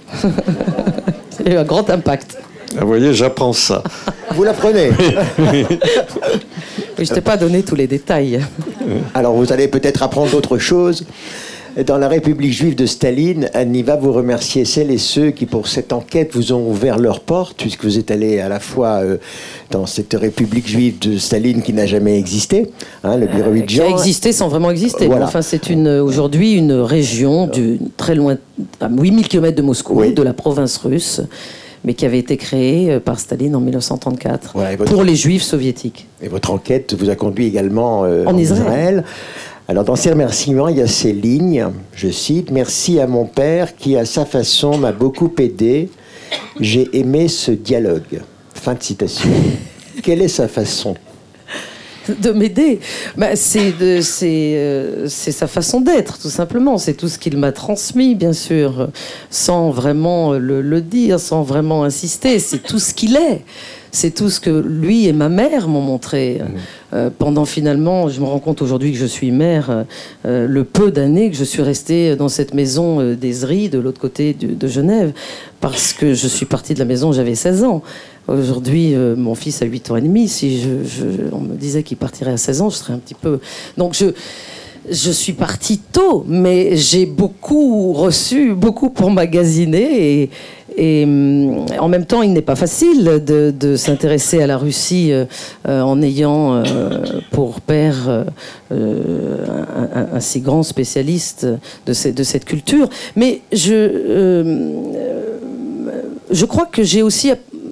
C'est eu un grand impact.
Vous voyez, j'apprends ça.
Vous l'apprenez.
Oui, je ne t'ai pas donné tous les détails.
Alors, vous allez peut-être apprendre d'autres choses. Dans la République juive de Staline, Anniva, vous remerciez celles et ceux qui, pour cette enquête, vous ont ouvert leurs portes, puisque vous êtes allé à la fois euh, dans cette République juive de Staline qui n'a jamais existé, hein, le Birovidjan.
Qui a existé sans vraiment exister. Voilà. Enfin, c'est une, aujourd'hui une région du, très loin, à huit mille kilomètres de Moscou, oui. de la province russe, mais qui avait été créée par Staline en mille neuf cent trente-quatre, voilà, votre... pour les Juifs soviétiques.
Et votre enquête vous a conduit également euh,
en, en Israël.
Israël. Alors, dans ces remerciements, il y a ces lignes, je cite, « Merci à mon père qui, à sa façon, m'a beaucoup aidé. J'ai aimé ce dialogue. » Fin de citation. Quelle est sa façon ?
De m'aider, bah, c'est, de, c'est, euh, c'est sa façon d'être, tout simplement. C'est tout ce qu'il m'a transmis, bien sûr, sans vraiment le, le dire, sans vraiment insister. C'est tout ce qu'il est. C'est tout ce que lui et ma mère m'ont montré. Mmh. Euh, pendant, finalement, je me rends compte aujourd'hui que je suis mère, euh, le peu d'années que je suis restée dans cette maison euh, d'Ezry, de l'autre côté de, de Genève, parce que je suis partie de la maison, j'avais seize ans. Aujourd'hui, euh, mon fils a huit ans et demi. Si je, je, on me disait qu'il partirait à seize ans, je serais un petit peu... Donc, je... Je suis partie tôt, mais j'ai beaucoup reçu, beaucoup pour magasiner, et, et en même temps, il n'est pas facile de, de s'intéresser à la Russie euh, en ayant euh, pour père euh, un, un, un si grand spécialiste de, ces, de cette culture. Mais je, euh, je crois que j'ai aussi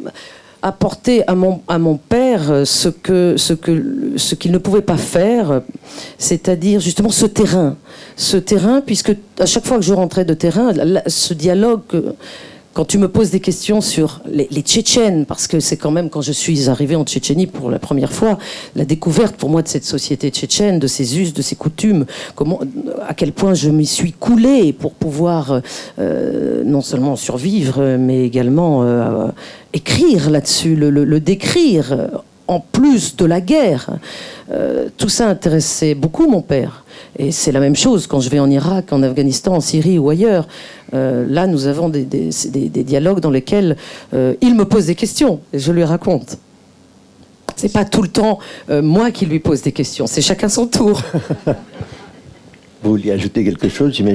apporter à mon, à mon père ce que, ce que, ce qu'il ne pouvait pas faire, c'est-à-dire justement ce terrain. Ce terrain, puisque à chaque fois que je rentrais de terrain, là, ce dialogue, quand tu me poses des questions sur les, les Tchétchènes, parce que c'est quand même quand je suis arrivé en Tchétchénie pour la première fois, la découverte pour moi de cette société tchétchène, de ses us, de ses coutumes, comment, à quel point je m'y suis coulé pour pouvoir euh, non seulement survivre, mais également euh, écrire là-dessus, le, le, le décrire, en plus de la guerre. Euh, tout ça intéressait beaucoup mon père. Et c'est la même chose quand je vais en Irak, en Afghanistan, en Syrie ou ailleurs. Euh, là, nous avons des, des, des, des dialogues dans lesquels euh, il me pose des questions et je lui raconte. C'est pas tout le temps euh, moi qui lui pose des questions, c'est chacun son tour.
Vous vouliez ajouter quelque chose, j'imagine ?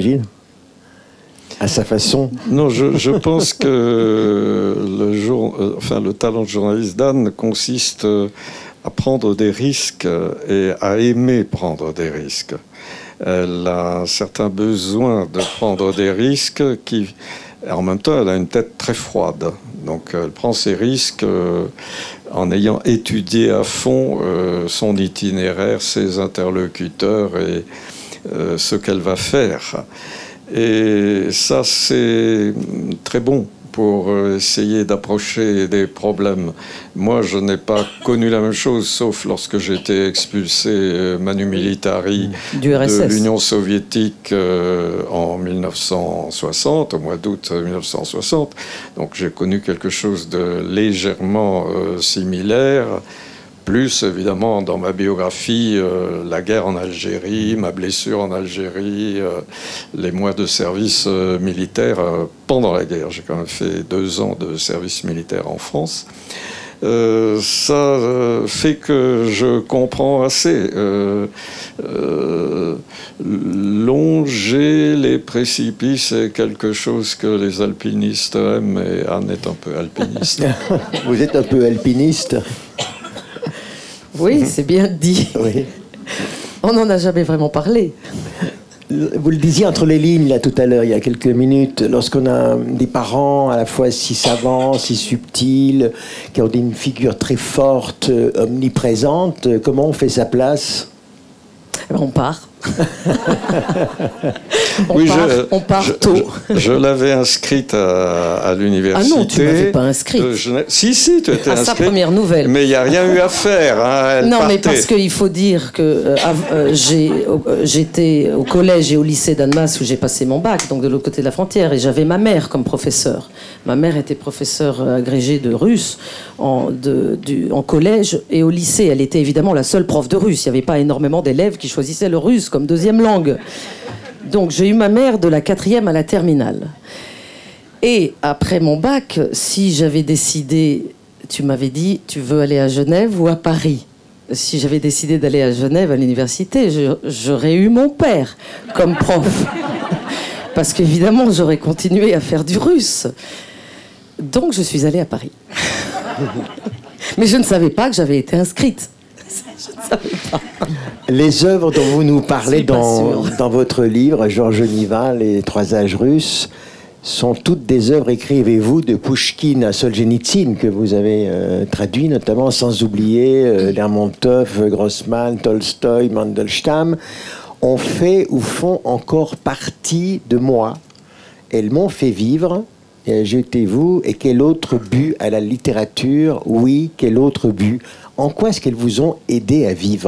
À sa façon.
Non, je, je pense que le, jour, enfin, le talent de journaliste d'Anne consiste à prendre des risques et à aimer prendre des risques. Elle a un certain besoin de prendre des risques qui, en même temps, elle a une tête très froide. Donc, elle prend ses risques euh, en ayant étudié à fond euh, son itinéraire, ses interlocuteurs et euh, ce qu'elle va faire. Et ça, c'est très bon pour essayer d'approcher des problèmes. Moi, je n'ai pas connu la même chose, sauf lorsque j'ai été expulsé manu militari
du R S S.
De l'Union soviétique euh, en mille neuf cent soixante, au mois d'août mille neuf cent soixante. Donc j'ai connu quelque chose de légèrement euh, similaire. Plus, évidemment, dans ma biographie, euh, la guerre en Algérie, ma blessure en Algérie, euh, les mois de service euh, militaire euh, pendant la guerre. J'ai quand même fait deux ans de service militaire en France. Euh, ça euh, fait que je comprends assez. Euh, euh, longer les précipices est quelque chose que les alpinistes aiment, et Anne est un peu alpiniste.
Vous êtes un peu alpiniste ?
Oui, c'est bien dit.
Oui.
On n'en a jamais vraiment parlé.
Vous le disiez entre les lignes, là, tout à l'heure, il y a quelques minutes, lorsqu'on a des parents à la fois si savants, si subtils, qui ont une figure très forte, omniprésente, comment on fait sa place ?
On part. on,
oui,
part
je,
on part
je,
tôt.
Je, je l'avais inscrite à, à l'université.
Ah non, tu ne m'avais pas inscrite.
Euh, je si, si, tu étais
à
inscrite.
À sa première nouvelle.
Mais il n'y a rien eu à faire. Hein, elle
non,
partait.
mais parce qu'il faut dire que euh, euh, j'ai, euh, j'étais au collège et au lycée d'Annemasse où j'ai passé mon bac, donc de l'autre côté de la frontière, et j'avais ma mère comme professeure. Ma mère était professeure agrégée de russe en, de, du, en collège et au lycée. Elle était évidemment la seule prof de russe. Il n'y avait pas énormément d'élèves qui choisissaient le russe comme deuxième langue. Donc j'ai eu ma mère de la quatrième à la terminale. Et après mon bac, si j'avais décidé, tu m'avais dit, tu veux aller à Genève ou à Paris ? Si j'avais décidé d'aller à Genève à l'université, je, j'aurais eu mon père comme prof. Parce qu'évidemment, j'aurais continué à faire du russe. Donc je suis allée à Paris. Mais je ne savais pas que j'avais été inscrite. Je ne savais pas.
Les œuvres dont vous nous parlez dans, dans votre livre, Georges Niva, Les Trois âges russes, sont toutes des œuvres, écrivez-vous, de Pouchkine à Solzhenitsyn, que vous avez euh, traduit, notamment, sans oublier euh, Lermontov, Grossman, Tolstoï, Mandelstam, ont fait ou font encore partie de moi. Elles m'ont fait vivre. Et ajoutez-vous, et quel autre but à la littérature ? Oui, quel autre but ? En quoi est-ce qu'elles vous ont aidé à vivre ?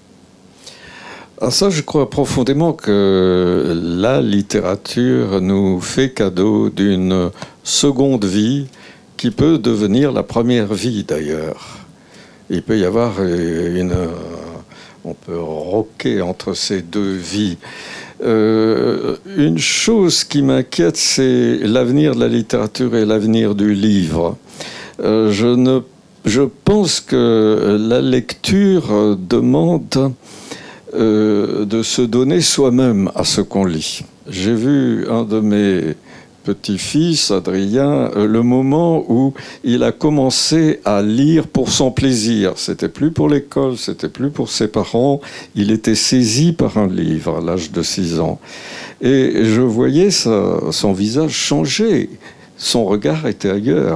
Ah, ça, je crois profondément que la littérature nous fait cadeau d'une seconde vie qui peut devenir la première vie, d'ailleurs. Il peut y avoir une... On peut roquer entre ces deux vies. Euh, une chose qui m'inquiète, c'est l'avenir de la littérature et l'avenir du livre. Euh, je, ne, je pense que la lecture demande euh, de se donner soi-même à ce qu'on lit. J'ai vu un de mes petit-fils, Adrien, euh, le moment où il a commencé à lire pour son plaisir. C'était plus pour l'école, c'était plus pour ses parents. Il était saisi par un livre à l'âge de six ans. Et je voyais sa, son visage changer. Son regard était ailleurs.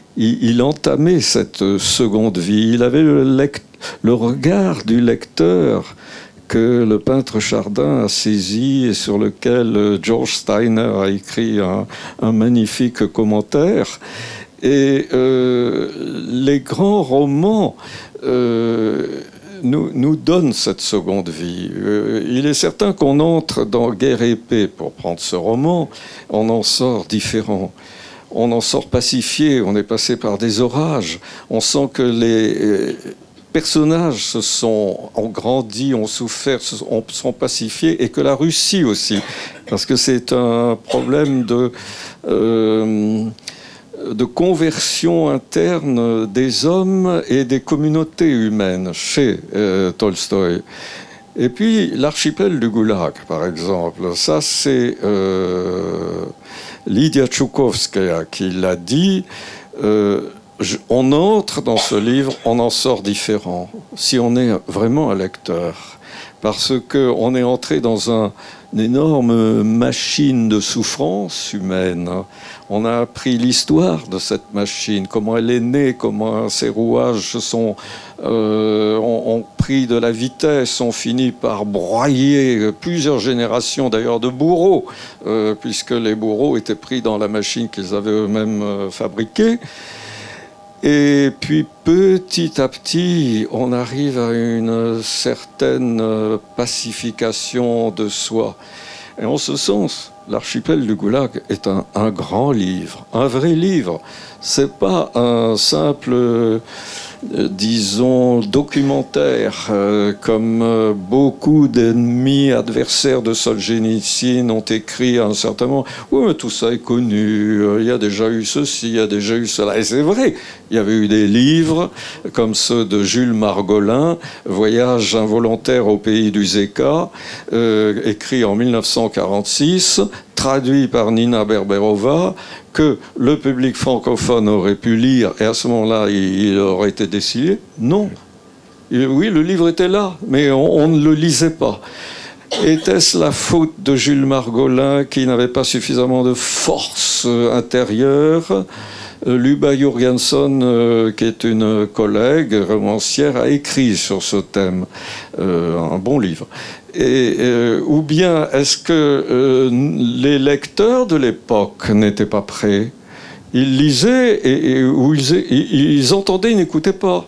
il, il entamait cette seconde vie. Il avait le, lect, le regard du lecteur que le peintre Chardin a saisi et sur lequel George Steiner a écrit un, un magnifique commentaire. Et euh, les grands romans euh, nous, nous donnent cette seconde vie. Euh, il est certain qu'on entre dans Guerre et paix, pour prendre ce roman, on en sort différent. On en sort pacifié, on est passé par des orages. On sent que les personnages se sont, ont grandi, ont souffert, se sont, sont pacifiés, et que la Russie aussi, parce que c'est un problème de, euh, de conversion interne des hommes et des communautés humaines chez euh, Tolstoï. Et puis l'archipel du Goulag, par exemple, ça c'est euh, Lydia Tchoukovskaya qui l'a dit. Euh, On entre dans ce livre, on en sort différent, si on est vraiment un lecteur. Parce qu'on est entré dans un, une énorme machine de souffrance humaine. On a appris l'histoire de cette machine, comment elle est née, comment ses rouages sont, euh, ont, ont pris de la vitesse, ont fini par broyer plusieurs générations d'ailleurs de bourreaux, euh, puisque les bourreaux étaient pris dans la machine qu'ils avaient eux-mêmes euh, fabriquée. Et puis petit à petit, on arrive à une certaine pacification de soi. Et en ce sens, l'archipel du Goulag est un, un grand livre, un vrai livre. C'est pas un simple, euh, disons, documentaire, euh, comme euh, beaucoup d'ennemis, adversaires de Solzhenitsyn ont écrit à un certain moment. Oui, mais tout ça est connu, il y a déjà eu ceci, il y a déjà eu cela. Et c'est vrai, il y avait eu des livres comme ceux de Jules Margolin, Voyage involontaire au pays du Zeka, euh, écrit en mille neuf cent quarante-six, traduit par Nina Berberova, que le public francophone aurait pu lire, et à ce moment-là, il aurait été décidé. Non. Et oui, le livre était là, mais on, on ne le lisait pas. Était-ce la faute de Jules Margolin qui n'avait pas suffisamment de force intérieure ? Luba Jurgenson, euh, qui est une collègue romancière, a écrit sur ce thème euh, un bon livre. Et, euh, ou bien est-ce que euh, les lecteurs de l'époque n'étaient pas prêts ? Ils lisaient et, et ou ils, ils entendaient, ils n'écoutaient pas.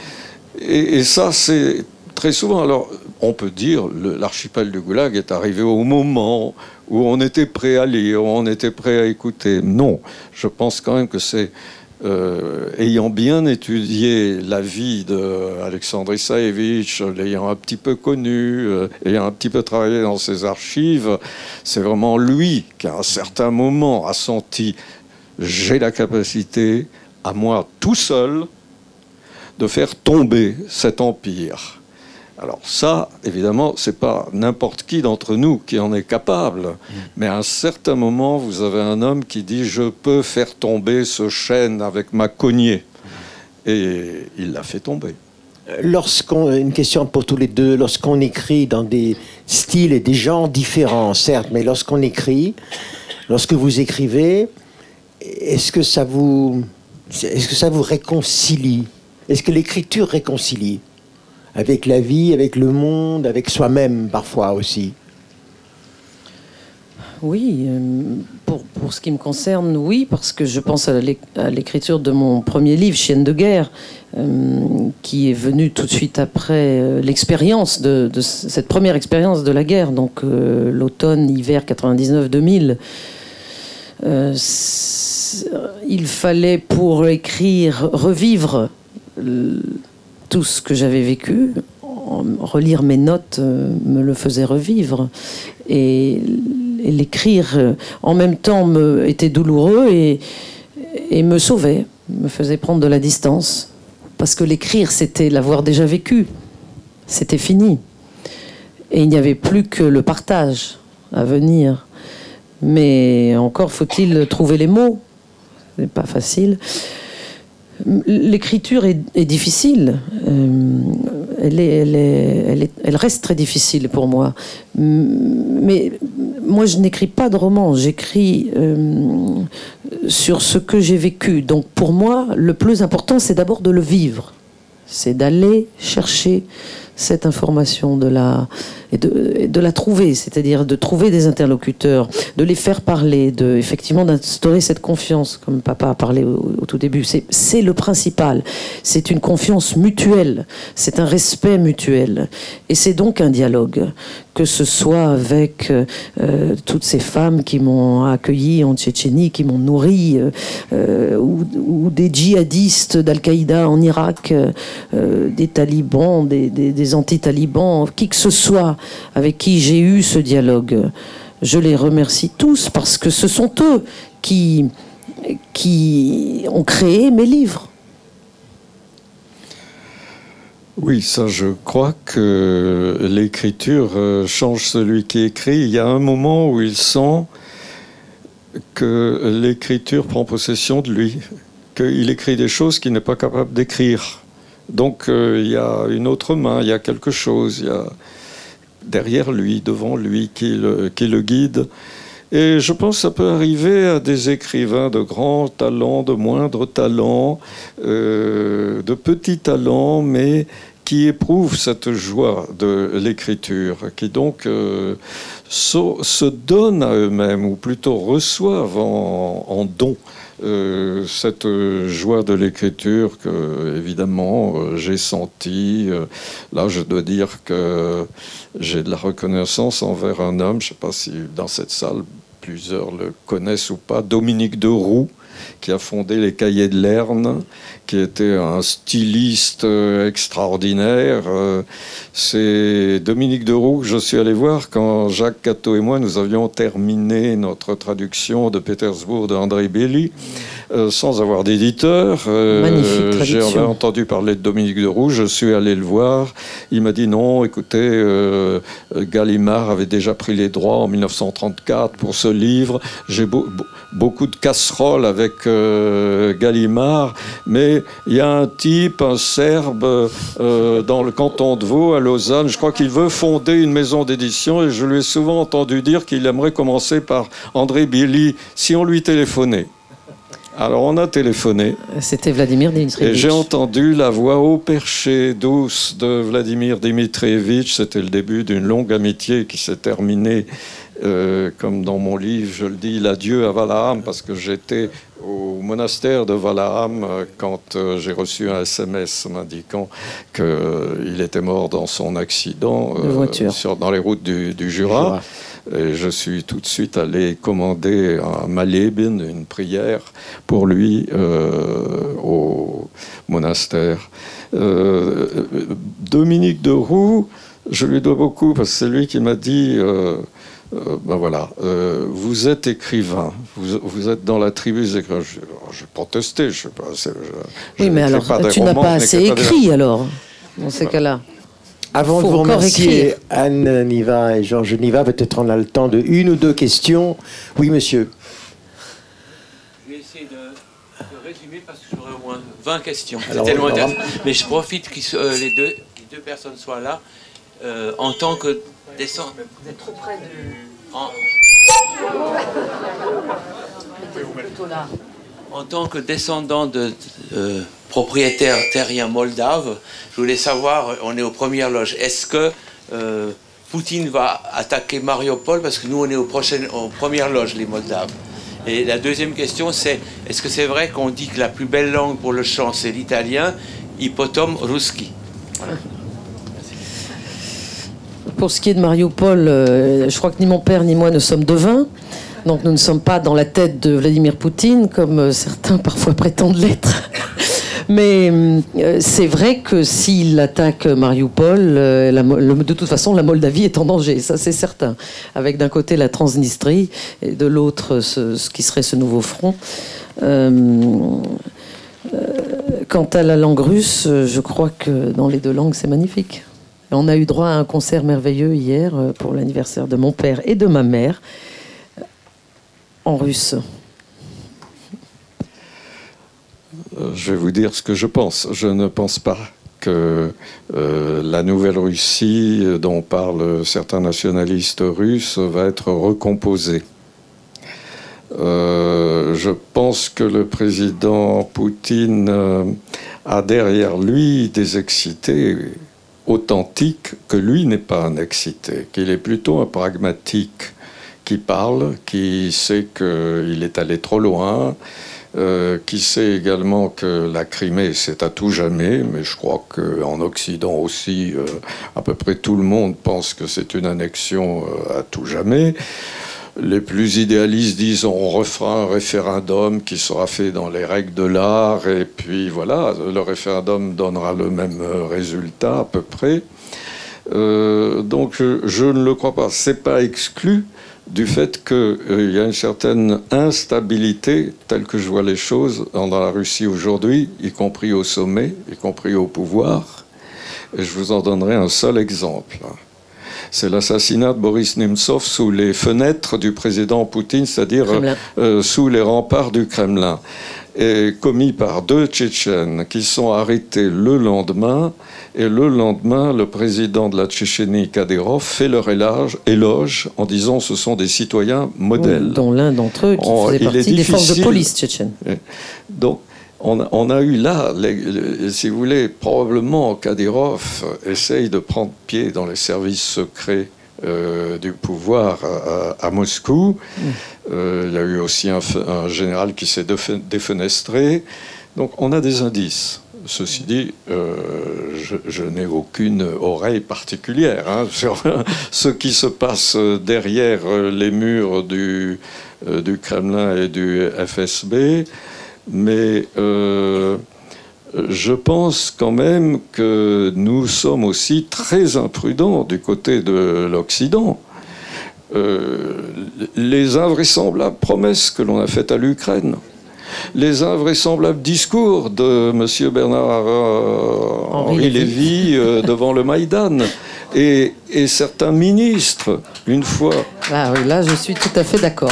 Et, et ça, c'est très souvent. Alors, on peut dire le, l'archipel du Goulag est arrivé au moment où on était prêt à lire, où on était prêt à écouter. Non, je pense quand même que c'est, euh, ayant bien étudié la vie d'Alexandre Isaïevitch, l'ayant un petit peu connu, euh, ayant un petit peu travaillé dans ses archives, c'est vraiment lui qui, à un certain moment, a senti « j'ai la capacité, à moi tout seul, de faire tomber cet empire ». Alors ça, évidemment, c'est pas n'importe qui d'entre nous qui en est capable. Mmh. Mais à un certain moment, vous avez un homme qui dit « je peux faire tomber ce chêne avec ma cognée ». Et il l'a fait tomber.
Lorsqu'on, une question pour tous les deux, lorsqu'on écrit dans des styles et des genres différents, certes, mais lorsqu'on écrit, lorsque vous écrivez, est-ce que ça vous, est-ce que ça vous réconcilie ? Est-ce que l'écriture réconcilie ? Avec la vie, avec le monde, avec soi-même parfois aussi.
Oui, euh, pour, pour ce qui me concerne, oui, parce que je pense à l'écriture de mon premier livre, Chienne de guerre, euh, qui est venu tout de suite après euh, l'expérience de, de cette première expérience de la guerre, donc euh, l'automne-hiver quatre-vingt-dix-neuf deux mille. Euh, il fallait pour écrire, revivre euh, tout ce que j'avais vécu, relire mes notes euh, me le faisait revivre. Et, et l'écrire euh, en même temps me, était douloureux et, et me sauvait, me faisait prendre de la distance. Parce que l'écrire, c'était l'avoir déjà vécu. C'était fini. Et il n'y avait plus que le partage à venir. Mais encore faut-il trouver les mots. C'est pas facile. L'écriture est, est difficile. Euh, elle, est, elle, est, elle, est, elle reste très difficile pour moi. Mais moi, je n'écris pas de romans. J'écris euh, sur ce que j'ai vécu. Donc pour moi, le plus important, c'est d'abord de le vivre. C'est d'aller chercher cette information, de la, et de, et de la trouver, c'est-à-dire de trouver des interlocuteurs, de les faire parler, de, effectivement d'instaurer cette confiance, comme papa a parlé au, au tout début. C'est, c'est le principal. C'est une confiance mutuelle, c'est un respect mutuel. Et c'est donc un dialogue, que ce soit avec euh, toutes ces femmes qui m'ont accueilli en Tchétchénie, qui m'ont nourri, euh, ou, ou des djihadistes d'Al-Qaïda en Irak, euh, des talibans, des, des, des anti-talibans, qui que ce soit avec qui j'ai eu ce dialogue. Je les remercie tous parce que ce sont eux qui, qui ont créé mes livres.
Oui, ça, je crois que l'écriture change celui qui écrit. Il y a un moment où il sent que l'écriture prend possession de lui, qu'il écrit des choses qu'il n'est pas capable d'écrire. Donc, euh, il y a une autre main, il y a quelque chose, il y a derrière lui, devant lui, qui le, qui le guide. Et je pense que ça peut arriver à des écrivains de grands talents, de moindres talents, euh, de petits talents, mais qui éprouvent cette joie de l'écriture, qui donc euh, so, se donnent à eux-mêmes, ou plutôt reçoivent en, en don euh, cette joie de l'écriture que, évidemment, euh, j'ai sentie. Euh, là, je dois dire que j'ai de la reconnaissance envers un homme, je ne sais pas si dans cette salle, plusieurs le connaissent ou pas, Dominique de Roux, qui a fondé les Cahiers de Lerne, qui était un styliste extraordinaire. C'est Dominique de Roux que je suis allé voir quand Jacques Cateau et moi, nous avions terminé notre traduction de Pétersbourg de André Belly, euh, sans avoir d'éditeur. Euh,
Magnifique traduction.
J'ai entendu parler de Dominique de Roux, je suis allé le voir. Il m'a dit non, écoutez, euh, Gallimard avait déjà pris les droits en mille neuf cent trente-quatre pour ce livre. J'ai beau, be- beaucoup de casseroles avec euh, Gallimard, mais il y a un type, un Serbe, euh, dans le canton de Vaud, à Lausanne, je crois qu'il veut fonder une maison d'édition, et je lui ai souvent entendu dire qu'il aimerait commencer par André Belly, si on lui téléphonait. Alors on a téléphoné.
C'était Vladimir Dimitrievitch.
Et j'ai entendu la voix haut perchée, douce de Vladimir Dimitrievitch. C'était le début d'une longue amitié qui s'est terminée, euh, comme dans mon livre, je le dis, l'adieu à Valaham, parce que j'étais au monastère de Valaham quand euh, j'ai reçu un S M S m'indiquant qu'il euh, était mort dans son accident euh, sur, dans les routes du, du Jura. Jura. Et je suis tout de suite allé commander un malébin, une prière pour lui euh, au monastère. Euh, Dominique de Roux, je lui dois beaucoup parce que c'est lui qui m'a dit euh, euh, ben voilà, euh, vous êtes écrivain, vous, vous êtes dans la tribu des écrivains. Je- J'ai protesté, je sais pas. Je,
Oui,
je
mais alors,
pas des
tu n'as
romans,
pas
je
assez
n'écris pas des-
écrit, alors, dans ces cas-là.
Avant de
Faut
vous
encore
remercier,
écrire.
Anne Niva et Georges Niva, peut-être on a le temps de une ou deux questions. Oui, monsieur.
Je vais essayer de, de résumer parce que j'aurai au moins vingt questions. C'est
Alors,
tellement
alors,
intéressant. Mais je profite que euh, les, deux, les deux personnes soient là euh, en tant que descendants.
Vous êtes trop près de...
En,
plutôt là.
en tant que descendant de euh, propriétaires terriens moldaves, je voulais savoir, on est aux premières loges, est-ce que euh, Poutine va attaquer Mariupol parce que nous on est aux, prochaines, aux premières loges, les Moldaves. Et la deuxième question c'est, est-ce que c'est vrai qu'on dit que la plus belle langue pour le chant c'est l'italien, hipotom ruski? Voilà.
Pour ce qui est de Mariupol, euh, je crois que ni mon père ni moi ne sommes devins. Donc nous ne sommes pas dans la tête de Vladimir Poutine, comme euh, certains parfois prétendent l'être. Mais euh, c'est vrai que s'il attaque Mariupol, euh, la, le, de toute façon, la Moldavie est en danger, ça c'est certain. Avec d'un côté la Transnistrie et de l'autre ce, ce qui serait ce nouveau front. Euh, euh, quant à la langue russe, je crois que dans les deux langues, c'est magnifique. Et on a eu droit à un concert merveilleux hier euh, pour l'anniversaire de mon père et de ma mère en russe.
Je vais vous dire ce que je pense. Je ne pense pas que euh, la nouvelle Russie, dont parlent certains nationalistes russes, va être recomposée. Euh, je pense que le président Poutine euh, a derrière lui des excités authentiques, que lui n'est pas un excité, qu'il est plutôt un pragmatique qui parle, qui sait qu'il est allé trop loin, euh, qui sait également que la Crimée, c'est à tout jamais, mais je crois qu'en Occident aussi, euh, à peu près tout le monde pense que c'est une annexion euh, à tout jamais. Les plus idéalistes disent on refera un référendum qui sera fait dans les règles de l'art, et puis voilà, le référendum donnera le même résultat à peu près. Euh, donc je, je ne le crois pas. C'est pas exclu du fait qu'il euh, y a une certaine instabilité, telle que je vois les choses, dans la Russie aujourd'hui, y compris au sommet, y compris au pouvoir. Et je vous en donnerai un seul exemple. C'est l'assassinat de Boris Nemtsov sous les fenêtres du président Poutine, c'est-à-dire euh, sous les remparts du Kremlin, et commis par deux Tchétchènes qui sont arrêtés le lendemain. Et le lendemain, le président de la Tchétchénie, Kadyrov, fait leur éloge, éloge en disant ce sont des citoyens modèles.
Dont l'un d'entre eux qui
on,
faisait partie des forces de police tchétchènes.
Donc, On a, on a eu là, les, les, si vous voulez, probablement Kadyrov essaye de prendre pied dans les services secrets euh, du pouvoir à, à Moscou. Mmh. Euh, il y a eu aussi un, un général qui s'est défenestré. Donc on a des indices. Ceci dit, euh, je, je n'ai aucune oreille particulière hein, sur ce qui se passe derrière les murs du, euh, du Kremlin et du F S B. Mais euh, je pense quand même que nous sommes aussi très imprudents du côté de l'Occident. Euh, les invraisemblables promesses que l'on a faites à l'Ukraine, les invraisemblables discours de M. Bernard euh, Henri Lévy euh, devant le Maïdan, et, et certains ministres, une fois...
Ah oui, là, je suis tout à fait d'accord.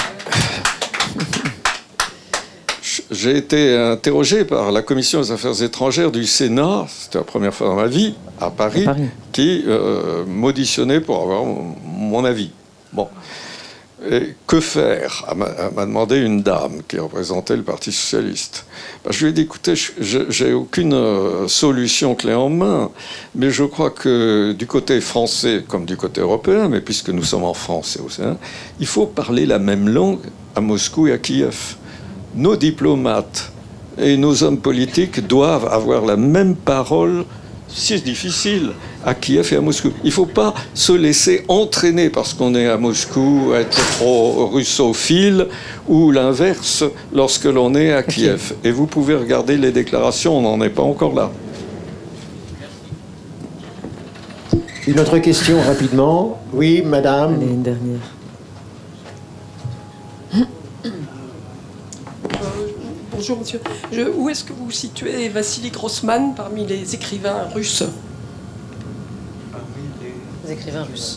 J'ai été interrogé par la Commission des affaires étrangères du Sénat, c'était la première fois dans ma vie, à Paris, à Paris. qui euh, m'auditionnait pour avoir mon avis. Bon. Et que faire m'a demandé une dame qui représentait le Parti socialiste. Ben, je lui ai dit, écoutez, je n'ai aucune euh, solution clé en main, mais je crois que du côté français comme du côté européen, mais puisque nous sommes en France et au Sénat, il faut parler la même langue à Moscou et à Kiev. Nos diplomates et nos hommes politiques doivent avoir la même parole, si c'est difficile, à Kiev et à Moscou. Il ne faut pas se laisser entraîner parce qu'on est à Moscou, être trop russophile, ou l'inverse lorsque l'on est à Kiev. Et vous pouvez regarder les déclarations, on n'en est pas encore là.
Une autre question rapidement. Oui, madame.
Allez, une dernière.
Bonjour monsieur. Je, où est-ce que vous situez Vassili Grossman parmi les écrivains russes?
Les écrivains russes.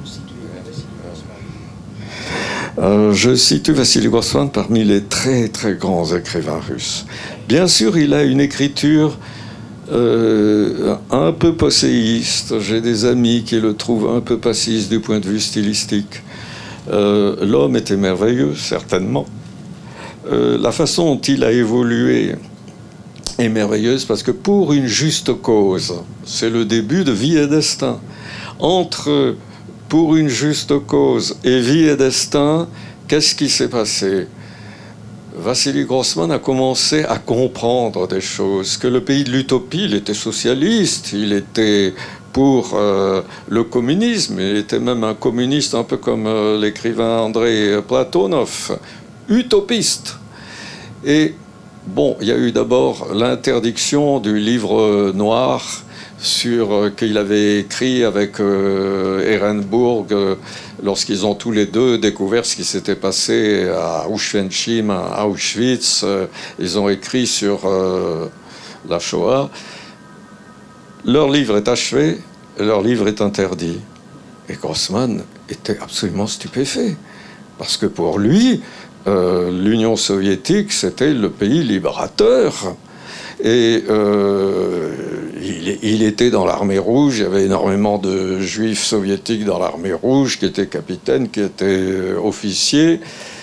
Euh, je situe Vassili Grossman parmi les très très grands écrivains russes. Bien sûr, il a une écriture euh, un peu passéiste. J'ai des amis qui le trouvent un peu passéiste du point de vue stylistique. Euh, l'homme était merveilleux, certainement. Euh, la façon dont il a évolué est merveilleuse parce que pour une juste cause, c'est le début de Vie et Destin. Entre pour une juste cause et Vie et Destin, qu'est-ce qui s'est passé? Vassili Grossman a commencé à comprendre des choses, que le pays de l'utopie, il était socialiste, il était pour euh, le communisme, il était même un communiste un peu comme euh, l'écrivain Andrei Platonov, utopiste. Et bon, il y a eu d'abord l'interdiction du livre noir sur euh, qu'il avait écrit avec euh, Ehrenburg euh, lorsqu'ils ont tous les deux découvert ce qui s'était passé à Auschwitz, à Auschwitz. Euh, ils ont écrit sur euh, la Shoah. Leur livre est achevé, et leur livre est interdit. Et Grossman était absolument stupéfait, parce que pour lui, Euh, l'Union soviétique, c'était le pays libérateur. Et euh, il, il était dans l'armée rouge, il y avait énormément de juifs soviétiques dans l'armée rouge, qui étaient capitaines, qui étaient officiers.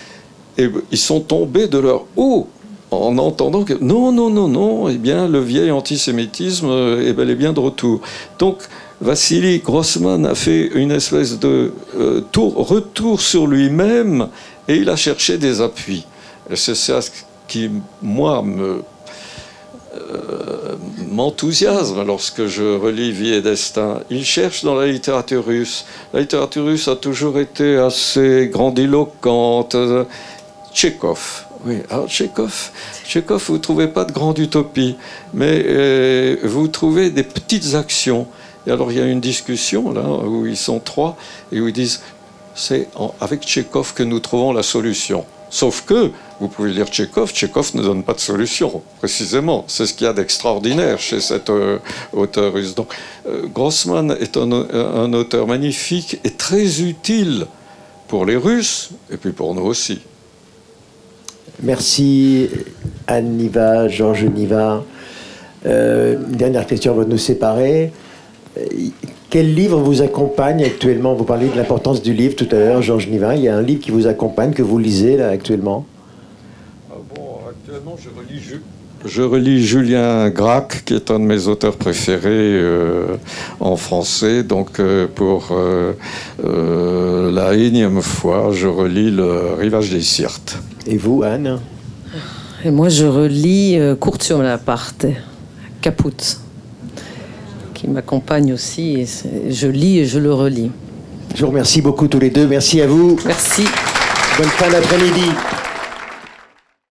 Et ils sont tombés de leur haut en entendant que non, non, non, non, eh bien, le vieil antisémitisme est bel et bien de retour. Donc, Vassili Grossman a fait une espèce de euh, tour, retour sur lui-même et il a cherché des appuis. Et c'est ça qui, moi, me, euh, m'enthousiasme lorsque je relis Vie et Destin. Il cherche dans la littérature russe. La littérature russe a toujours été assez grandiloquente. Tchekhov. Oui, alors Tchekhov, Tchekhov, vous ne trouvez pas de grande utopie, mais euh, vous trouvez des petites actions. Et alors il y a une discussion là où ils sont trois et où ils disent c'est en, avec Tchekhov que nous trouvons la solution. Sauf que vous pouvez lire Tchekhov, Tchekhov ne donne pas de solution, précisément. C'est ce qu'il y a d'extraordinaire chez cet euh, auteur russe. Donc euh, Grossman est un, un auteur magnifique et très utile pour les Russes et puis pour nous aussi.
Merci Anne Niva, Georges Niva. Euh, une dernière question avant de nous séparer. Quel livre vous accompagne actuellement? Vous parliez de l'importance du livre tout à l'heure, Georges Niva. Il y a un livre qui vous accompagne, que vous lisez là actuellement?
Ah bon, actuellement, je relis, Ju- je relis Julien Gracq, qui est un de mes auteurs préférés euh, en français. Donc, euh, pour euh, euh, la énième fois, je relis Le Rivage des Sirtes.
Et vous, Anne?
Et moi, je relis euh, Curtio Malaparte, Caput, qui m'accompagne aussi. Et je lis et je le relis.
Je vous remercie beaucoup tous les deux. Merci à vous.
Merci.
Bonne fin d'après-midi.